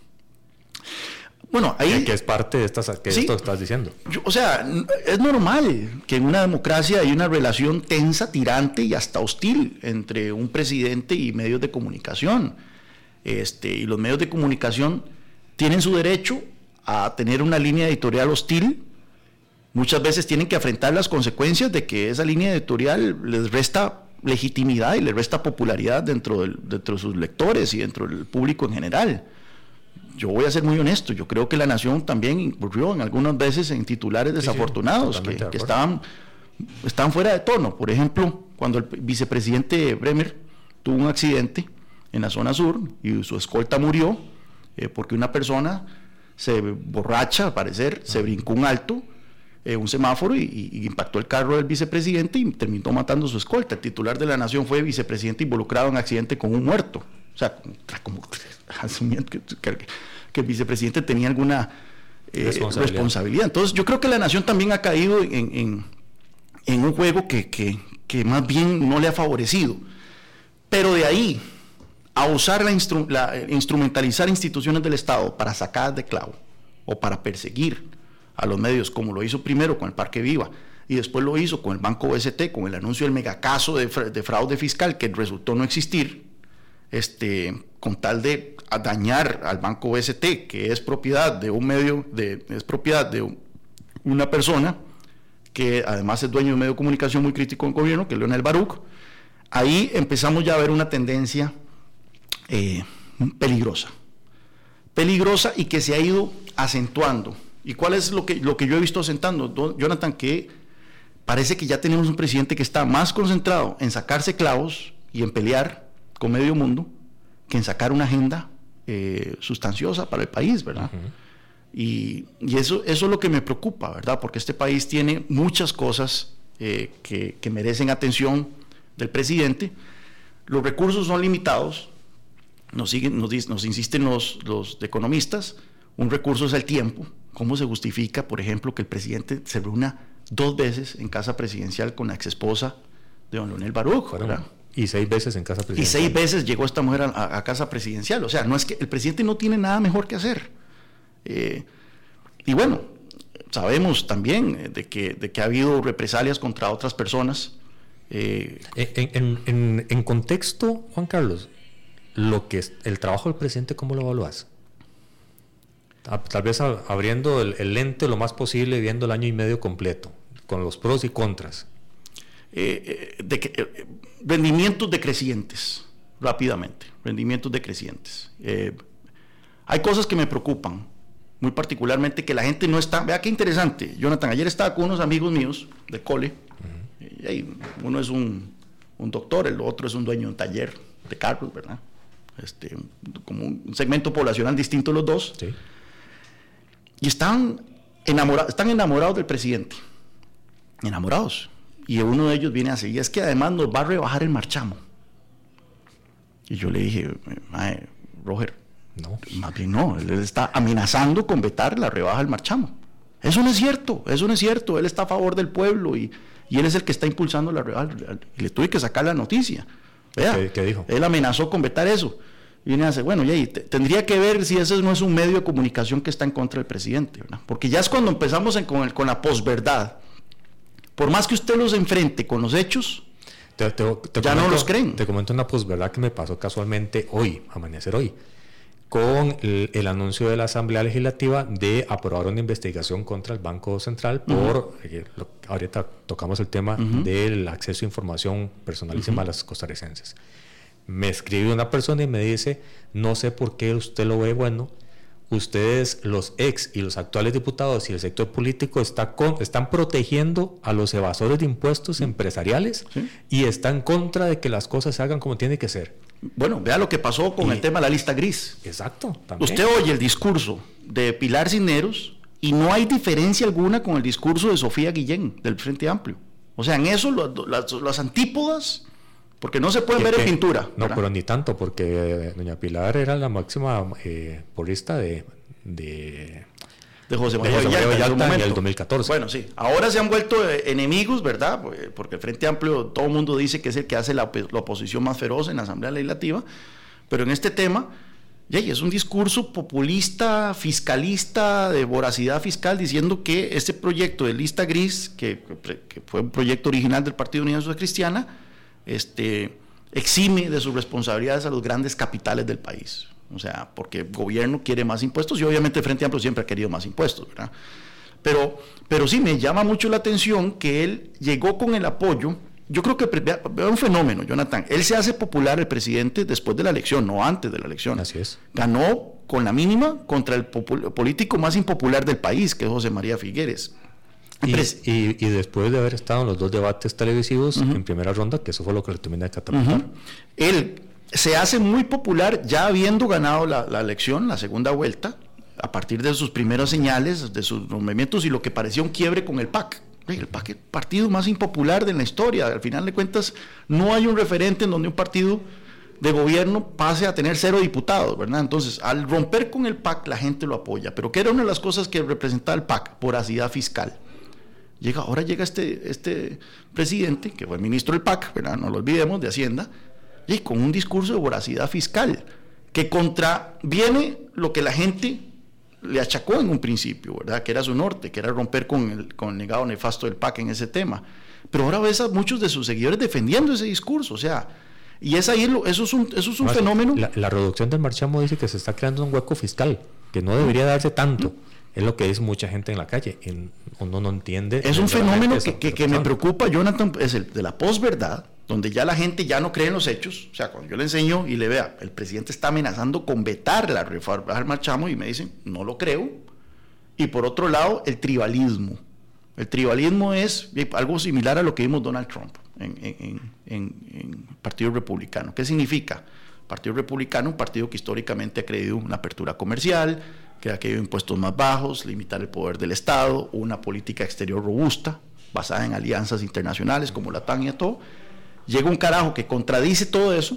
Speaker 4: Bueno, ahí...
Speaker 3: Que es parte de estas, que
Speaker 4: sí,
Speaker 3: esto que estás diciendo.
Speaker 4: Yo, o sea, es normal que en una democracia hay una relación tensa, tirante y hasta hostil entre un presidente y medios de comunicación. Este, y los medios de comunicación tienen su derecho a tener una línea editorial hostil. Muchas veces tienen que afrontar las consecuencias de que esa línea editorial les resta legitimidad y les resta popularidad dentro, del, dentro de sus lectores y dentro del público en general. Yo voy a ser muy honesto, yo creo que La Nación también incurrió en algunas veces en titulares desafortunados, sí, sí, que, que estaban, estaban fuera de tono. Por ejemplo, cuando el vicepresidente Bremer tuvo un accidente en la zona sur y su escolta murió eh, porque una persona se borracha, al parecer, se brincó un alto, eh, un semáforo y, y impactó el carro del vicepresidente y terminó matando a su escolta. El titular de La Nación fue vicepresidente involucrado en accidente con un muerto. O sea, como asumiendo que, que, que el vicepresidente tenía alguna eh, responsabilidad. responsabilidad. Entonces, yo creo que La Nación también ha caído en, en, en un juego que, que, que más bien no le ha favorecido. Pero de ahí a usar la, instru la instrumentalizar instituciones del Estado para sacar de clavo o para perseguir a los medios, como lo hizo primero con el Parque Viva y después lo hizo con el Banco B S T, con el anuncio del megacaso de, fra de fraude fiscal que resultó no existir, este, con tal de dañar al Banco B S T, que es propiedad de un medio, de, es propiedad de una persona que además es dueño de un medio de comunicación muy crítico del gobierno, que es Leonel Baruch. Ahí empezamos ya a ver una tendencia eh, peligrosa, peligrosa y que se ha ido acentuando. ¿Y cuál es lo que, lo que yo he visto asentando, Jonathan? Que parece que ya tenemos un presidente que está más concentrado en sacarse clavos y en pelear con medio mundo que en sacar una agenda eh, sustanciosa para el país, ¿verdad? Uh-huh. Y, y eso, eso es lo que me preocupa, ¿verdad? Porque este país tiene muchas cosas eh, que, que merecen atención del presidente. Los recursos son limitados, nos, siguen, nos, nos insisten los, los economistas, un recurso es el tiempo. ¿Cómo se justifica, por ejemplo, que el presidente se reúna dos veces en casa presidencial con la exesposa de don Leonel Baruch, ¿verdad?
Speaker 3: Y seis veces en casa presidencial.
Speaker 4: Y seis veces llegó esta mujer a, a, a casa presidencial. O sea, no es que el presidente no tiene nada mejor que hacer. Eh, y bueno, sabemos también de que, de que ha habido represalias contra otras personas.
Speaker 3: Eh, en, en, en, en contexto, Juan Carlos, lo que es el trabajo del presidente, ¿cómo lo evalúas? Tal vez abriendo el, el lente lo más posible, viendo el año y medio completo, con los pros y contras.
Speaker 4: Eh, de que, eh, rendimientos decrecientes, rápidamente, rendimientos decrecientes. Eh, hay cosas que me preocupan, muy particularmente que la gente no está, vea qué interesante, Jonathan, ayer estaba con unos amigos míos de cole, uh-huh. y ahí, uno es un, un doctor, el otro es un dueño de un taller de carros, ¿verdad? Este, como un segmento poblacional distinto los dos, sí. Y están enamorados, están enamorados del presidente, enamorados, y uno de ellos viene a seguir, es que además nos va a rebajar el marchamo. Y yo le dije, Roger, no. Más bien no, él está amenazando con vetar la rebaja del marchamo. Eso no es cierto, eso no es cierto, él está a favor del pueblo y, y él es el que está impulsando la rebaja. Y le tuve que sacar la noticia. Vea,
Speaker 3: ¿Qué, qué dijo?
Speaker 4: Él amenazó con vetar eso. Y viene a decir, bueno, y tendría que ver si ese no es un medio de comunicación que está en contra del presidente, ¿verdad? Porque ya es cuando empezamos en, con, el, con la posverdad. Por más que usted los enfrente con los hechos, te, te, te ya comento, no los creen.
Speaker 3: Te comento una posverdad que me pasó casualmente hoy, amanecer hoy, con el, el anuncio de la Asamblea Legislativa de aprobar una investigación contra el Banco Central por, uh-huh. eh, lo, ahorita tocamos el tema uh-huh. del acceso a información personalísima uh-huh. a los costarricenses. Me escribe una persona y me dice, no sé por qué usted lo ve bueno, ustedes, los ex y los actuales diputados y el sector político está con, están protegiendo a los evasores de impuestos ¿Sí? empresariales ¿Sí? y están en contra de que las cosas se hagan como tiene que ser.
Speaker 4: Bueno, vea lo que pasó con y, el tema de la lista gris.
Speaker 3: Exacto. También.
Speaker 4: Usted oye el discurso de Pilar Cisneros y no hay diferencia alguna con el discurso de Sofía Guillén, del Frente Amplio. O sea, en eso lo, las, las antípodas, porque no se pueden ver que, en pintura.
Speaker 3: No, ¿verdad? Pero ni tanto, porque eh, doña Pilar era la máxima eh, porrista de... de
Speaker 4: de José María
Speaker 3: Villalta en el dos mil catorce.
Speaker 4: Bueno, sí. Ahora se han vuelto enemigos, ¿verdad? Porque el Frente Amplio, todo el mundo dice que es el que hace la, la oposición más feroz en la Asamblea Legislativa, pero en este tema, yay, es un discurso populista, fiscalista, de voracidad fiscal, diciendo que este proyecto de lista gris, que, que fue un proyecto original del Partido Unidad Social Cristiana, este, exime de sus responsabilidades a los grandes capitales del país. O sea, porque el gobierno quiere más impuestos y obviamente el Frente Amplio siempre ha querido más impuestos, ¿verdad? Pero, pero sí me llama mucho la atención que él llegó con el apoyo. Yo creo que vea un fenómeno, Jonathan. Él se hace popular, el presidente, después de la elección, no antes de la elección.
Speaker 3: Así es.
Speaker 4: Ganó con la mínima contra el político más impopular del país, que es José María Figueres.
Speaker 3: Y, y, y después de haber estado en los dos debates televisivos uh-huh. en primera ronda, que eso fue lo que le termina de catapultar.
Speaker 4: Uh-huh. Él se hace muy popular ya habiendo ganado la, la elección, la segunda vuelta, a partir de sus primeras señales, de sus movimientos y lo que parecía un quiebre con el P A C. El P A C es el partido más impopular de la historia. Al final de cuentas, no hay un referente en donde un partido de gobierno pase a tener cero diputados, ¿verdad? Entonces, al romper con el P A C, la gente lo apoya. Pero ¿qué era una de las cosas que representaba el P A C? Voracidad fiscal. Llega, ahora llega este, este presidente, que fue el ministro del P A C, ¿verdad? No lo olvidemos, de Hacienda, y con un discurso de voracidad fiscal, que contraviene lo que la gente le achacó en un principio, ¿verdad? Que era su norte, que era romper con el, con el legado nefasto del P A C en ese tema. Pero ahora ves a muchos de sus seguidores defendiendo ese discurso, o sea, y es ahí lo, eso es un, eso es un fenómeno.
Speaker 3: La, la reducción del marchamo dice que se está creando un hueco fiscal, que no debería darse tanto. ¿Mm? Es lo que dice mucha gente en la calle, y uno no entiende.
Speaker 4: Es un fenómeno que, que, que me preocupa, Jonathan, es el de la posverdad, donde ya la gente ya no cree en los hechos. O sea, cuando yo le enseño y le vea, el presidente está amenazando con vetar la reforma al marchamo y me dicen, no lo creo. Y por otro lado, el tribalismo. El tribalismo es algo similar a lo que vimos Donald Trump en, en, en, en el Partido Republicano. ¿Qué significa? El Partido Republicano, un partido que históricamente ha creído una apertura comercial, que ha querido impuestos más bajos, limitar el poder del Estado, una política exterior robusta, basada en alianzas internacionales como la OTAN y todo. Llega un carajo que contradice todo eso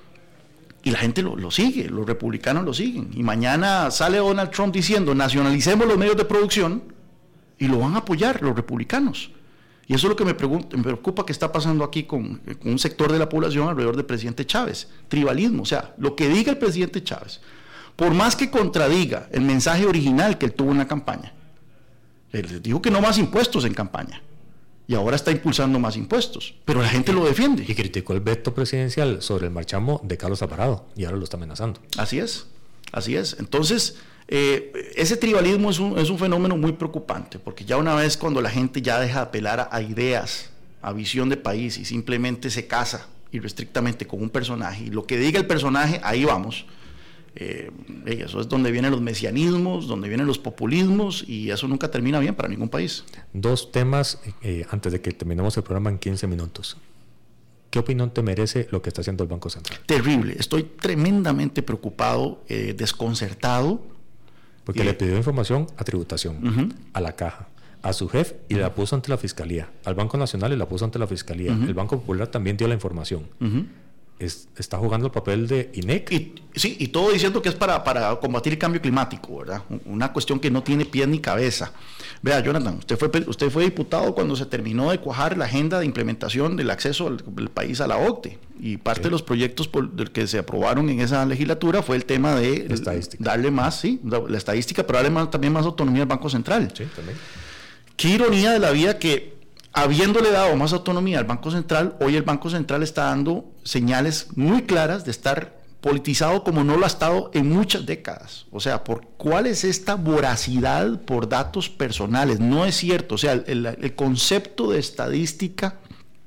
Speaker 4: y la gente lo, lo sigue, los republicanos lo siguen. Y mañana sale Donald Trump diciendo, nacionalicemos los medios de producción, y lo van a apoyar los republicanos. Y eso es lo que me, pregunto, me preocupa que está pasando aquí con, con un sector de la población alrededor del presidente Chávez. Tribalismo, o sea, lo que diga el presidente Chávez, por más que contradiga el mensaje original que él tuvo en la campaña. Él dijo que no más impuestos en campaña, y ahora está impulsando más impuestos, pero la gente lo defiende.
Speaker 3: Y criticó el veto presidencial sobre el marchamo de Carlos Alvarado, y ahora lo está amenazando.
Speaker 4: Así es, así es. Entonces, eh, ese tribalismo es un, es un fenómeno muy preocupante, porque ya una vez cuando la gente ya deja de apelar a, a ideas, a visión de país, y simplemente se casa irrestrictamente con un personaje, y lo que diga el personaje, ahí vamos. Eh, eso es donde vienen los mesianismos, donde vienen los populismos, y eso nunca termina bien para ningún país.
Speaker 3: Dos temas eh, antes de que terminemos el programa en quince minutos. ¿Qué opinión te merece lo que está haciendo el Banco Central?
Speaker 4: Terrible, estoy tremendamente preocupado, eh, desconcertado.
Speaker 3: Porque eh, le pidió información a tributación, uh-huh. a la caja, a su jefe, y uh-huh. la puso ante la Fiscalía, al Banco Nacional y la puso ante la Fiscalía. Uh-huh. El Banco Popular también dio la información. Uh-huh. Es, está jugando el papel de I N E C.
Speaker 4: Y, sí, y todo diciendo que es para, para combatir el cambio climático, ¿verdad? Una cuestión que no tiene pies ni cabeza. Vea, Jonathan, usted fue, usted fue diputado cuando se terminó de cuajar la agenda de implementación del acceso al, del país a la O C T E, y parte sí. de los proyectos por, del que se aprobaron en esa legislatura fue el tema de el, darle más, sí, la estadística, pero darle más, también más autonomía al Banco Central.
Speaker 3: Sí, también.
Speaker 4: Qué ironía de la vida que, habiéndole dado más autonomía al Banco Central, hoy el Banco Central está dando señales muy claras de estar politizado como no lo ha estado en muchas décadas. O sea, ¿por cuál es esta voracidad por datos personales? No es cierto. O sea, el, el concepto de estadística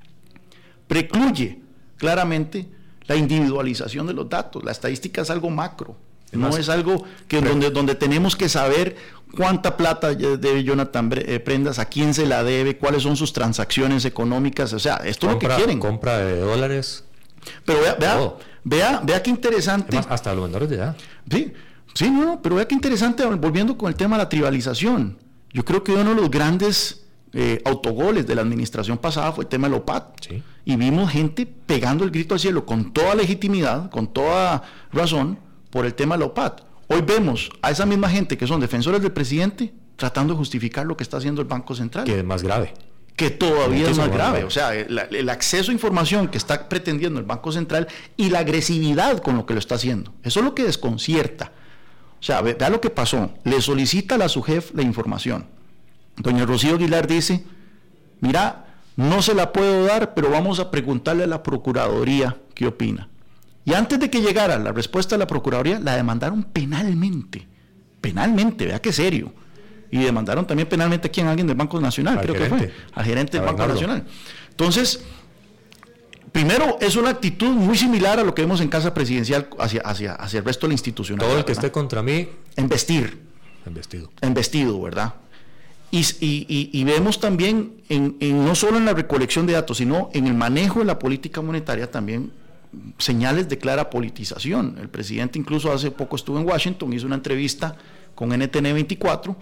Speaker 4: precluye claramente la individualización de los datos. La estadística es algo macro. No es algo que donde, donde tenemos que saber cuánta plata debe Jonathan Prendas, a quién se la debe, cuáles son sus transacciones económicas. O sea, esto es lo que quieren.
Speaker 3: Compra de dólares.
Speaker 4: Pero vea, vea, vea, vea qué interesante.
Speaker 3: Además, hasta los menores de edad.
Speaker 4: Sí, sí, no, pero vea qué interesante, volviendo con el tema de la tribalización. Yo creo que uno de los grandes eh, autogoles de la administración pasada fue el tema del O P A T.
Speaker 3: Sí.
Speaker 4: Y vimos gente pegando el grito al cielo con toda legitimidad, con toda razón, por el tema del O P A T. Hoy vemos a esa misma gente que son defensores del presidente tratando de justificar lo que está haciendo el Banco Central.
Speaker 3: Que es más grave.
Speaker 4: Que todavía es más grave. O sea, el, el acceso a información que está pretendiendo el Banco Central y la agresividad con lo que lo está haciendo. Eso es lo que desconcierta. O sea, ve, vea lo que pasó. Le solicita a la SUGEF la información. Doña Rocío Aguilar dice, mira, no se la puedo dar, pero vamos a preguntarle a la Procuraduría qué opina. Y antes de que llegara la respuesta de la Procuraduría, la demandaron penalmente. Penalmente, vea qué serio. Y demandaron también penalmente aquí a alguien del Banco Nacional,
Speaker 3: al
Speaker 4: creo
Speaker 3: gerente,
Speaker 4: que fue, al gerente del
Speaker 3: a
Speaker 4: Banco
Speaker 3: Bernardo.
Speaker 4: Nacional. Entonces, primero, es una actitud muy similar a lo que vemos en Casa Presidencial hacia, hacia, hacia el resto de la institucionalidad.
Speaker 3: Todo el que
Speaker 4: ¿verdad?
Speaker 3: esté contra mí,
Speaker 4: Embestir.
Speaker 3: embestido.
Speaker 4: Embestido, ¿verdad? Y, y, y, y vemos también, en, en, no solo en la recolección de datos, sino en el manejo de la política monetaria también, señales de clara politización. El presidente incluso hace poco estuvo en Washington, hizo una entrevista con N T N veinticuatro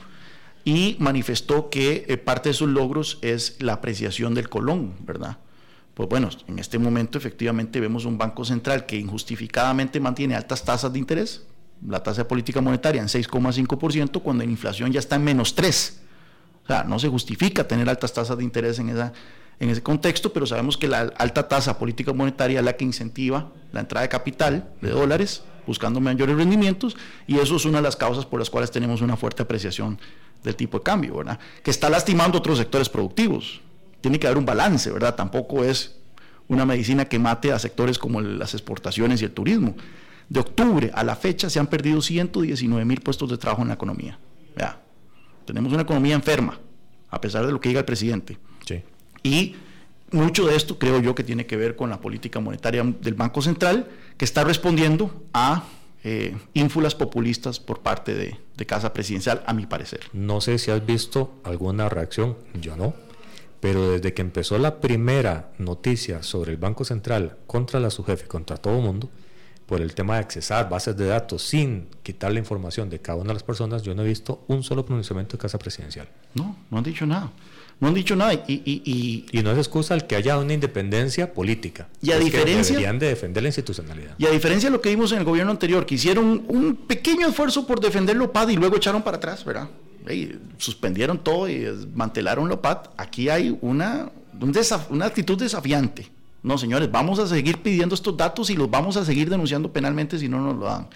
Speaker 4: y manifestó que eh, parte de sus logros es la apreciación del colón, ¿verdad? Pues bueno, en este momento efectivamente vemos un Banco Central que injustificadamente mantiene altas tasas de interés, la tasa de política monetaria en seis coma cinco por ciento, cuando la inflación ya está en menos tres. O sea, no se justifica tener altas tasas de interés en esa en ese contexto, pero sabemos que la alta tasa política monetaria es la que incentiva la entrada de capital, de dólares, buscando mayores rendimientos, y eso es una de las causas por las cuales tenemos una fuerte apreciación del tipo de cambio, ¿verdad? Que está lastimando otros sectores productivos. Tiene que haber un balance, ¿verdad? Tampoco es una medicina que mate a sectores como el, las exportaciones y el turismo. De octubre a la fecha se han perdido ciento diecinueve mil puestos de trabajo en la economía. Vea, tenemos una economía enferma, a pesar de lo que diga el presidente.
Speaker 3: Sí.
Speaker 4: Y mucho de esto creo yo que tiene que ver con la política monetaria del Banco Central, que está respondiendo a eh, ínfulas populistas por parte de, de Casa Presidencial, a mi parecer.
Speaker 3: No sé si has visto alguna reacción, yo no, pero desde que empezó la primera noticia sobre el Banco Central contra la SUGEF, contra todo el mundo, por el tema de accesar bases de datos sin quitar la información de cada una de las personas, yo no he visto un solo pronunciamiento de Casa Presidencial.
Speaker 4: No, no han dicho nada. No han dicho nada. Y, y, y,
Speaker 3: y no es excusa el que haya una independencia política.
Speaker 4: Y a es diferencia,
Speaker 3: que deberían de defender la institucionalidad.
Speaker 4: Y a diferencia de lo que vimos en el gobierno anterior, que hicieron un pequeño esfuerzo por defender la O P A D y luego echaron para atrás, ¿verdad? Y suspendieron todo y desmantelaron la O P A D. Aquí hay una, un desaf- una actitud desafiante. No, señores, vamos a seguir pidiendo estos datos y los vamos a seguir denunciando penalmente si no nos lo dan.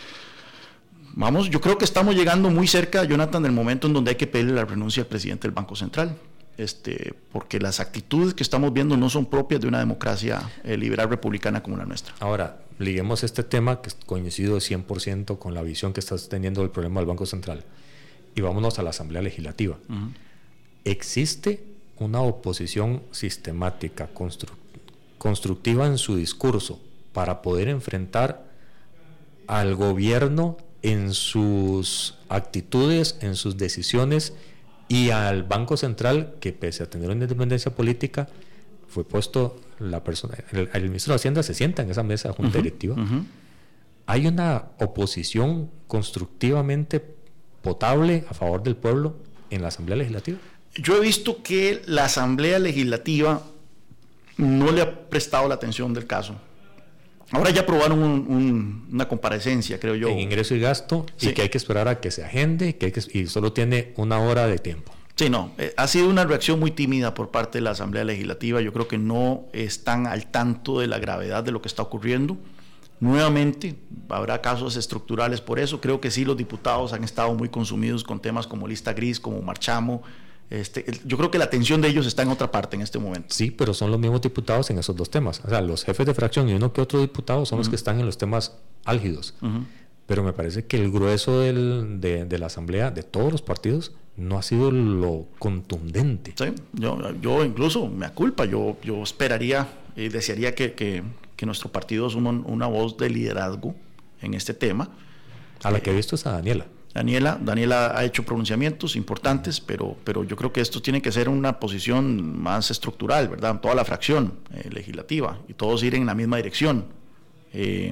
Speaker 4: Vamos, yo creo que estamos llegando muy cerca, Jonathan, del momento en donde hay que pedirle la renuncia al presidente del Banco Central, este, porque las actitudes que estamos viendo no son propias de una democracia eh, liberal republicana como la nuestra.
Speaker 3: Ahora, liguemos este tema que coincido cien por ciento con la visión que estás teniendo del problema del Banco Central y vámonos a la Asamblea Legislativa. Uh-huh. ¿Existe una oposición sistemática, constru- constructiva en su discurso para poder enfrentar al gobierno en sus actitudes, en sus decisiones, y al Banco Central, que pese a tener una independencia política, fue puesto la persona, el, el ministro de Hacienda se sienta en esa mesa de junta uh-huh, directiva. Uh-huh. Hay una oposición constructivamente potable a favor del pueblo en la Asamblea Legislativa.
Speaker 4: Yo he visto que la Asamblea Legislativa no le ha prestado la atención del caso. Ahora ya aprobaron un, un, una comparecencia, creo yo.
Speaker 3: En ingreso y gasto, sí. Y que hay que esperar a que se agende, que hay que, y solo tiene una hora de tiempo.
Speaker 4: Sí, no, eh, ha sido una reacción muy tímida por parte de la Asamblea Legislativa. Yo creo que no están al tanto de la gravedad de lo que está ocurriendo. Nuevamente, habrá casos estructurales por eso. Creo que sí, los diputados han estado muy consumidos con temas como lista gris, como marchamo. Este, yo creo que la atención de ellos está en otra parte en este momento.
Speaker 3: Sí, pero son los mismos diputados en esos dos temas. O sea, los jefes de fracción y uno que otro diputado son uh-huh. los que están en los temas álgidos. Uh-huh. Pero me parece que el grueso del, de, de la Asamblea, de todos los partidos, no ha sido lo contundente.
Speaker 4: Sí, yo, yo incluso me aculpa. Yo, yo esperaría y desearía que, que, que nuestro partido asuma una voz de liderazgo en este tema.
Speaker 3: A la que he visto es a Daniela.
Speaker 4: Daniela, Daniela ha hecho pronunciamientos importantes, pero, pero yo creo que esto tiene que ser una posición más estructural, ¿verdad? Toda la fracción eh, legislativa y todos ir en la misma dirección. Eh,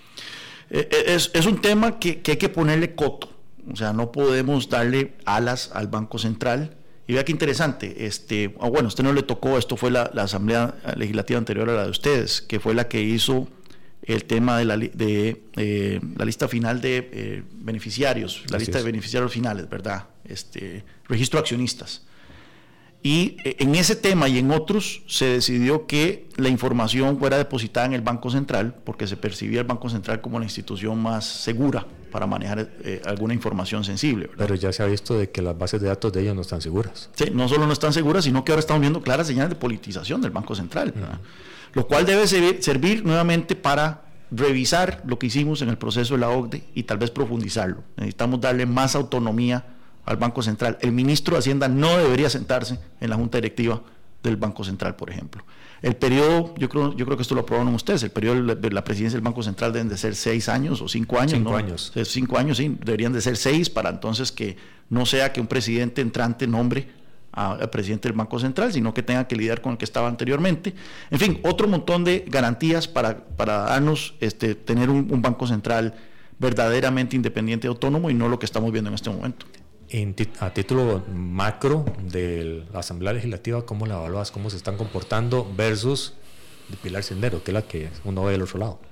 Speaker 4: es, es un tema que, que hay que ponerle coto, o sea, no podemos darle alas al Banco Central. Y vea qué interesante, este, oh, bueno, a usted no le tocó, esto fue la, la Asamblea Legislativa anterior a la de ustedes, que fue la que hizo el tema de la, de, eh, la lista final de eh, beneficiarios, la Así lista es. de beneficiarios finales, ¿verdad? Este, registro de accionistas. Y eh, en ese tema y en otros se decidió que la información fuera depositada en el Banco Central, porque se percibía el Banco Central como la institución más segura para manejar eh, alguna información sensible, ¿verdad?
Speaker 3: Pero ya se ha visto de que las bases de datos de ellos no están seguras.
Speaker 4: Sí, no solo no están seguras, sino que ahora estamos viendo claras señales de politización del Banco Central, ¿verdad? Uh-huh. Lo cual debe servir, servir nuevamente para revisar lo que hicimos en el proceso de la O C D E y tal vez profundizarlo. Necesitamos darle más autonomía al Banco Central. El ministro de Hacienda no debería sentarse en la junta directiva del Banco Central, por ejemplo. El periodo, yo creo, yo creo que esto lo aprobaron ustedes, el periodo de la presidencia del Banco Central deben de ser seis años o cinco años.
Speaker 3: Cinco
Speaker 4: ¿no?
Speaker 3: años.
Speaker 4: Cinco años, sí, deberían de ser seis para entonces que no sea que un presidente entrante nombre al presidente del Banco Central, sino que tenga que lidiar con el que estaba anteriormente. En fin, otro montón de garantías para, para darnos, este, tener un, un Banco Central verdaderamente independiente y autónomo y no lo que estamos viendo en este momento.
Speaker 3: En a título macro de la Asamblea Legislativa, ¿cómo la evaluas? ¿Cómo se están comportando versus de Pilar Sendero, que es la que uno ve del otro lado?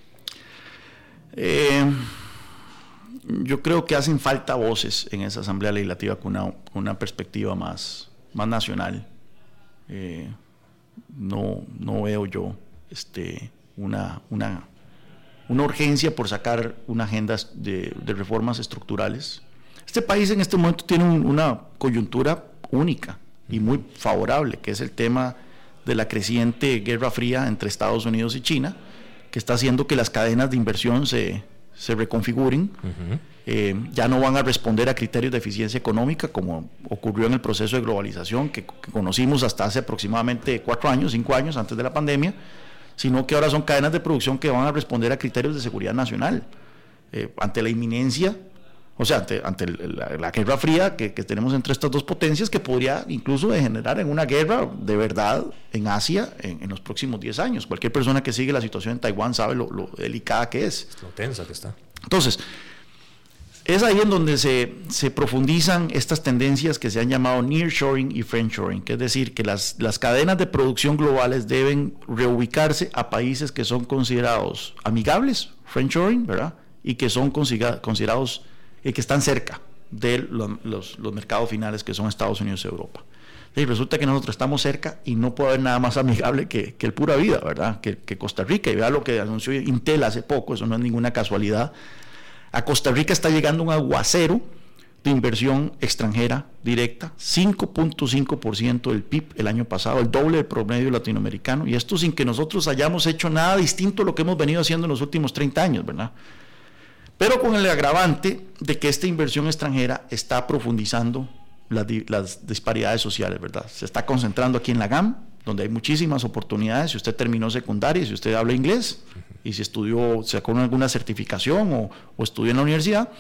Speaker 4: Eh... Yo creo que hacen falta voces en esa Asamblea Legislativa con una, una perspectiva más, más nacional. Eh, no, no veo yo este, una, una, una urgencia por sacar una agenda de, de reformas estructurales. Este país en este momento tiene un, una coyuntura única y muy favorable, que es el tema de la creciente guerra fría entre Estados Unidos y China, que está haciendo que las cadenas de inversión se... se reconfiguren, uh-huh. eh, ya no van a responder a criterios de eficiencia económica como ocurrió en el proceso de globalización que, que conocimos hasta hace aproximadamente cuatro años, cinco años antes de la pandemia, sino que ahora son cadenas de producción que van a responder a criterios de seguridad nacional. Eh, ante la inminencia, o sea, ante, ante la, la guerra fría que, que tenemos entre estas dos potencias, que podría incluso degenerar en una guerra de verdad en Asia en, en los próximos diez años. Cualquier persona que sigue la situación en Taiwán sabe lo, lo delicada que es.
Speaker 3: Lo tensa que está.
Speaker 4: Entonces, es ahí en donde se, se profundizan estas tendencias que se han llamado nearshoring y friendshoring, que es decir, que las, las cadenas de producción globales deben reubicarse a países que son considerados amigables, friendshoring, ¿verdad? Y que son considera, considerados y que están cerca de los, los, los mercados finales que son Estados Unidos y Europa. Y resulta que nosotros estamos cerca y no puede haber nada más amigable que, que el pura vida, ¿verdad? Que, que Costa Rica. Y vea lo que anunció Intel hace poco, eso no es ninguna casualidad. A Costa Rica está llegando un aguacero de inversión extranjera directa, cinco punto cinco por ciento del P I B el año pasado, el doble del promedio latinoamericano, y esto sin que nosotros hayamos hecho nada distinto a lo que hemos venido haciendo en los últimos treinta años, ¿verdad? Pero con el agravante de que esta inversión extranjera está profundizando las, las disparidades sociales, ¿verdad? Se está concentrando aquí en la GAM, donde hay muchísimas oportunidades. Si usted terminó secundaria, si usted habla inglés, y si estudió, sacó alguna certificación o, o estudió en la universidad,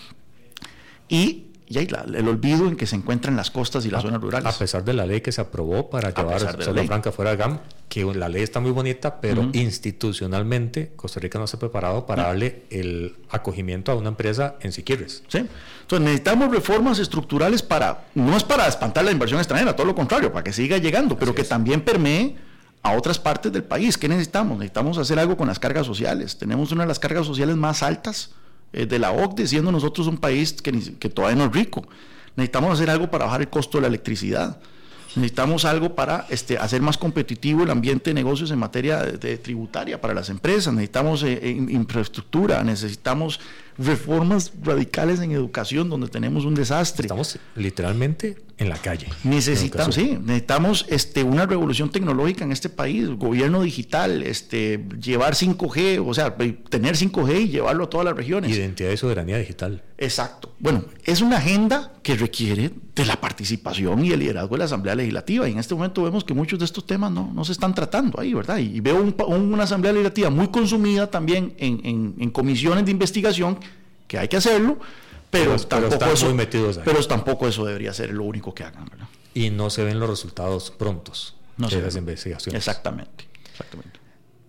Speaker 4: y, y hay la, el olvido en que se encuentran las costas y las
Speaker 3: a,
Speaker 4: zonas rurales.
Speaker 3: A pesar de la ley que se aprobó para llevar zona franca fuera del G A M, que la ley está muy bonita, pero uh-huh. institucionalmente Costa Rica no se ha preparado para uh-huh. darle el acogimiento a una empresa en Siquirres.
Speaker 4: Sí. Entonces necesitamos reformas estructurales para, no es para espantar la inversión extranjera, todo lo contrario, para que siga llegando, pero Así que es. también permee a otras partes del país. ¿Qué necesitamos? Necesitamos hacer algo con las cargas sociales. Tenemos una de las cargas sociales más altas eh, de la O C D E, siendo nosotros un país que, que todavía no es rico. Necesitamos hacer algo para bajar el costo de la electricidad. Necesitamos algo para este, hacer más competitivo el ambiente de negocios en materia de, de tributaria para las empresas. Necesitamos eh, infraestructura, necesitamos reformas radicales en educación, donde tenemos un desastre.
Speaker 3: Estamos literalmente en la calle.
Speaker 4: Necesitamos, sí, necesitamos este, una revolución tecnológica en este país, gobierno digital, este, llevar cinco G, o sea, tener cinco G y llevarlo a todas las regiones.
Speaker 3: Identidad y soberanía digital.
Speaker 4: Exacto. Bueno, es una agenda que requiere de la participación y el liderazgo de la Asamblea Legislativa, y en este momento vemos que muchos de estos temas no, no se están tratando ahí, ¿verdad? Y veo un, una Asamblea Legislativa muy consumida también en, en, en comisiones de investigación, que hay que hacerlo, pero, pero, tampoco,
Speaker 3: pero,
Speaker 4: eso,
Speaker 3: muy metidos ahí.
Speaker 4: pero tampoco eso debería ser lo único que hagan, ¿verdad?
Speaker 3: Y no se ven los resultados prontos
Speaker 4: no
Speaker 3: de
Speaker 4: se
Speaker 3: las
Speaker 4: ven.
Speaker 3: investigaciones.
Speaker 4: Exactamente, exactamente.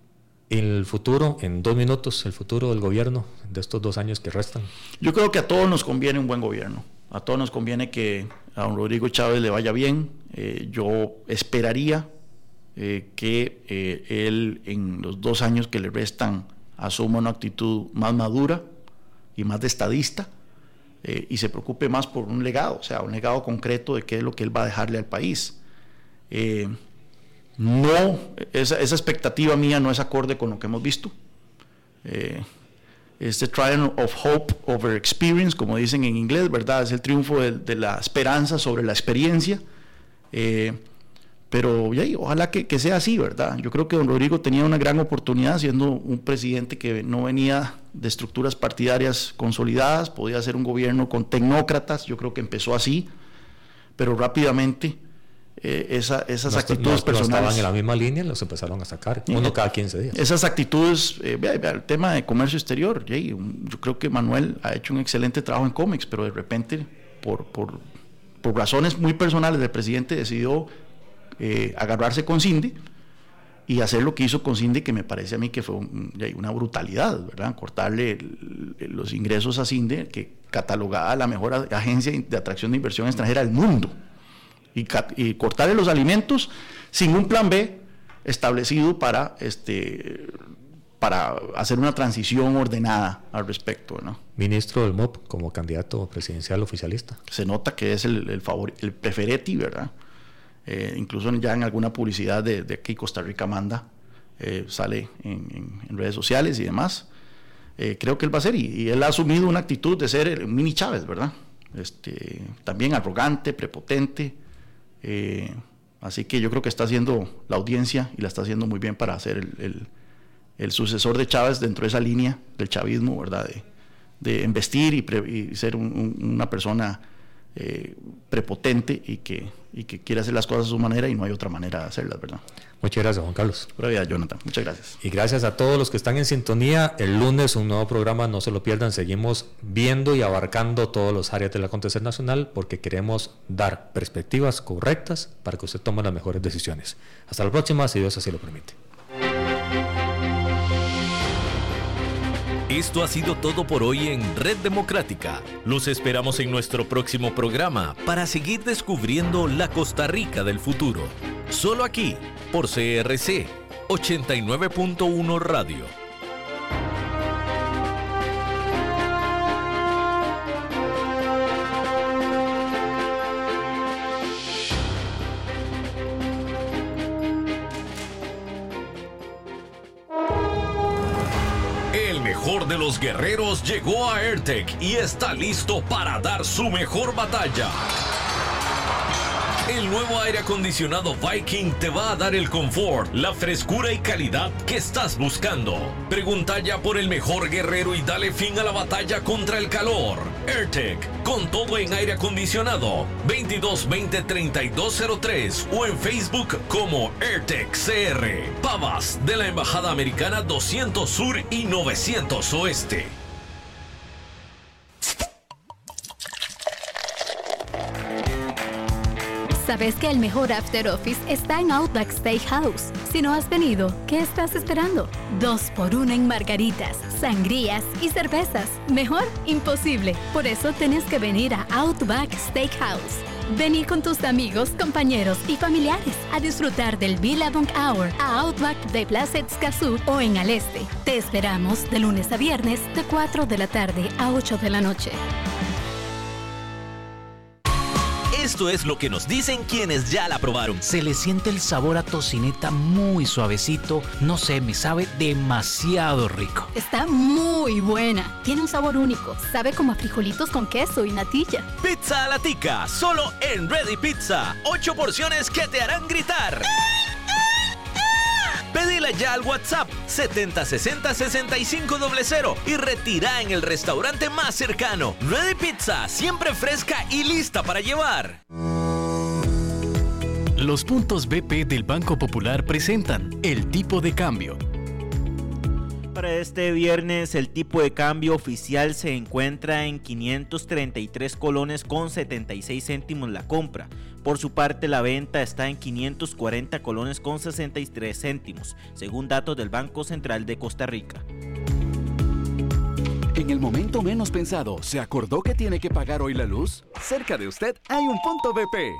Speaker 3: El futuro, en dos minutos, el futuro del gobierno de estos dos años que restan.
Speaker 4: Yo creo que a todos nos conviene un buen gobierno. A todos nos conviene que a don Rodrigo Chávez le vaya bien. Eh, yo esperaría eh, que eh, él en los dos años que le restan asuma una actitud más madura y más de estadista, eh, y se preocupe más por un legado, o sea, un legado concreto de qué es lo que él va a dejarle al país. Eh, no, esa, esa expectativa mía no es acorde con lo que hemos visto. Eh, este triumph of hope over experience, como dicen en inglés, ¿verdad? Es el triunfo de, de la esperanza sobre la experiencia. Eh, Pero ya, ojalá que, que sea así, ¿verdad? Yo creo que don Rodrigo tenía una gran oportunidad siendo un presidente que no venía de estructuras partidarias consolidadas, podía ser un gobierno con tecnócratas. Yo creo que empezó así, pero rápidamente eh, esa, esas
Speaker 3: no,
Speaker 4: actitudes
Speaker 3: no,
Speaker 4: personales...
Speaker 3: No estaban en la misma línea, los empezaron a sacar, uno eh, cada quince días.
Speaker 4: Esas actitudes, eh, vea, vea, el tema de comercio exterior, ya, yo creo que Manuel ha hecho un excelente trabajo en Comex, pero de repente, por, por, por razones muy personales, el presidente decidió Eh, agarrarse con Cindy y hacer lo que hizo con Cindy, que me parece a mí que fue un, una brutalidad, ¿verdad? Cortarle el, el, los ingresos a Cindy, que catalogada la mejor agencia de atracción de inversión extranjera del mundo, y, y cortarle los alimentos sin un plan B establecido para, este, para hacer una transición ordenada al respecto, ¿no?
Speaker 3: Ministro del M O P como candidato presidencial oficialista.
Speaker 4: Se nota que es el, el, favor, el prefereti, ¿verdad? Eh, incluso ya en alguna publicidad de, de aquí Costa Rica manda, eh, sale en, en, en redes sociales y demás. Eh, creo que él va a ser, y, y él ha asumido una actitud de ser el mini Chávez, ¿verdad? Este, también arrogante, prepotente, eh, así que yo creo que está haciendo la audiencia y la está haciendo muy bien para ser el, el, el sucesor de Chávez dentro de esa línea del chavismo, ¿verdad? De, de investir y, pre, y ser un, un, una persona eh, prepotente y que y que quiere hacer las cosas a su manera, y no hay otra manera de hacerlas, ¿verdad?
Speaker 3: Muchas gracias, Juan Carlos.
Speaker 4: Pura vida, Jonathan. Muchas gracias.
Speaker 3: Y gracias a todos los que están en sintonía. El lunes un nuevo programa, no se lo pierdan. Seguimos viendo y abarcando todas las áreas del acontecer nacional, porque queremos dar perspectivas correctas para que usted tome las mejores decisiones. Hasta la próxima, si Dios así lo permite.
Speaker 1: Esto ha sido todo por hoy en Red Democrática. Los esperamos en nuestro próximo programa para seguir descubriendo la Costa Rica del futuro. Solo aquí, por C R C ochenta y nueve punto uno Radio. De los guerreros llegó a Airtech y está listo para dar su mejor batalla. El nuevo aire acondicionado Viking te va a dar el confort, la frescura y calidad que estás buscando. Pregunta ya por el mejor guerrero y dale fin a la batalla contra el calor. AirTech, con todo en aire acondicionado. veintidós veinte treinta y dos cero tres o en Facebook como AirTech C R. Pavas de la Embajada Americana doscientos Sur y novecientos Oeste.
Speaker 5: ¿Sabes que el mejor After Office está en Outback Steakhouse? Si no has venido, ¿qué estás esperando? Dos por uno en margaritas, sangrías y cervezas. ¿Mejor? Imposible. Por eso tienes que venir a Outback Steakhouse. Vení con tus amigos, compañeros y familiares a disfrutar del Billabong Hour a Outback de Plaza Escazú o en Al Este. Te esperamos de lunes a viernes de cuatro de la tarde a ocho de la noche.
Speaker 6: Esto es lo que nos dicen quienes ya la probaron.
Speaker 7: Se le siente el sabor a tocineta muy suavecito. No sé, me sabe demasiado rico.
Speaker 5: Está muy buena. Tiene un sabor único. Sabe como a frijolitos con queso y natilla.
Speaker 6: Pizza a la tica, solo en Ready Pizza. Ocho porciones que te harán gritar. Pedila ya al WhatsApp setenta sesenta sesenta y cinco cero cero y retira en el restaurante más cercano. Ready Pizza, siempre fresca y lista para llevar.
Speaker 8: Los puntos B P del Banco Popular presentan el tipo de cambio.
Speaker 9: Para este viernes el tipo de cambio oficial se encuentra en quinientos treinta y tres colones con setenta y seis céntimos la compra. Por su parte, la venta está en quinientos cuarenta colones con sesenta y tres céntimos, según datos del Banco Central de Costa Rica.
Speaker 10: En el momento menos pensado, ¿se acordó que tiene que pagar hoy la luz? Cerca de usted hay un punto B P.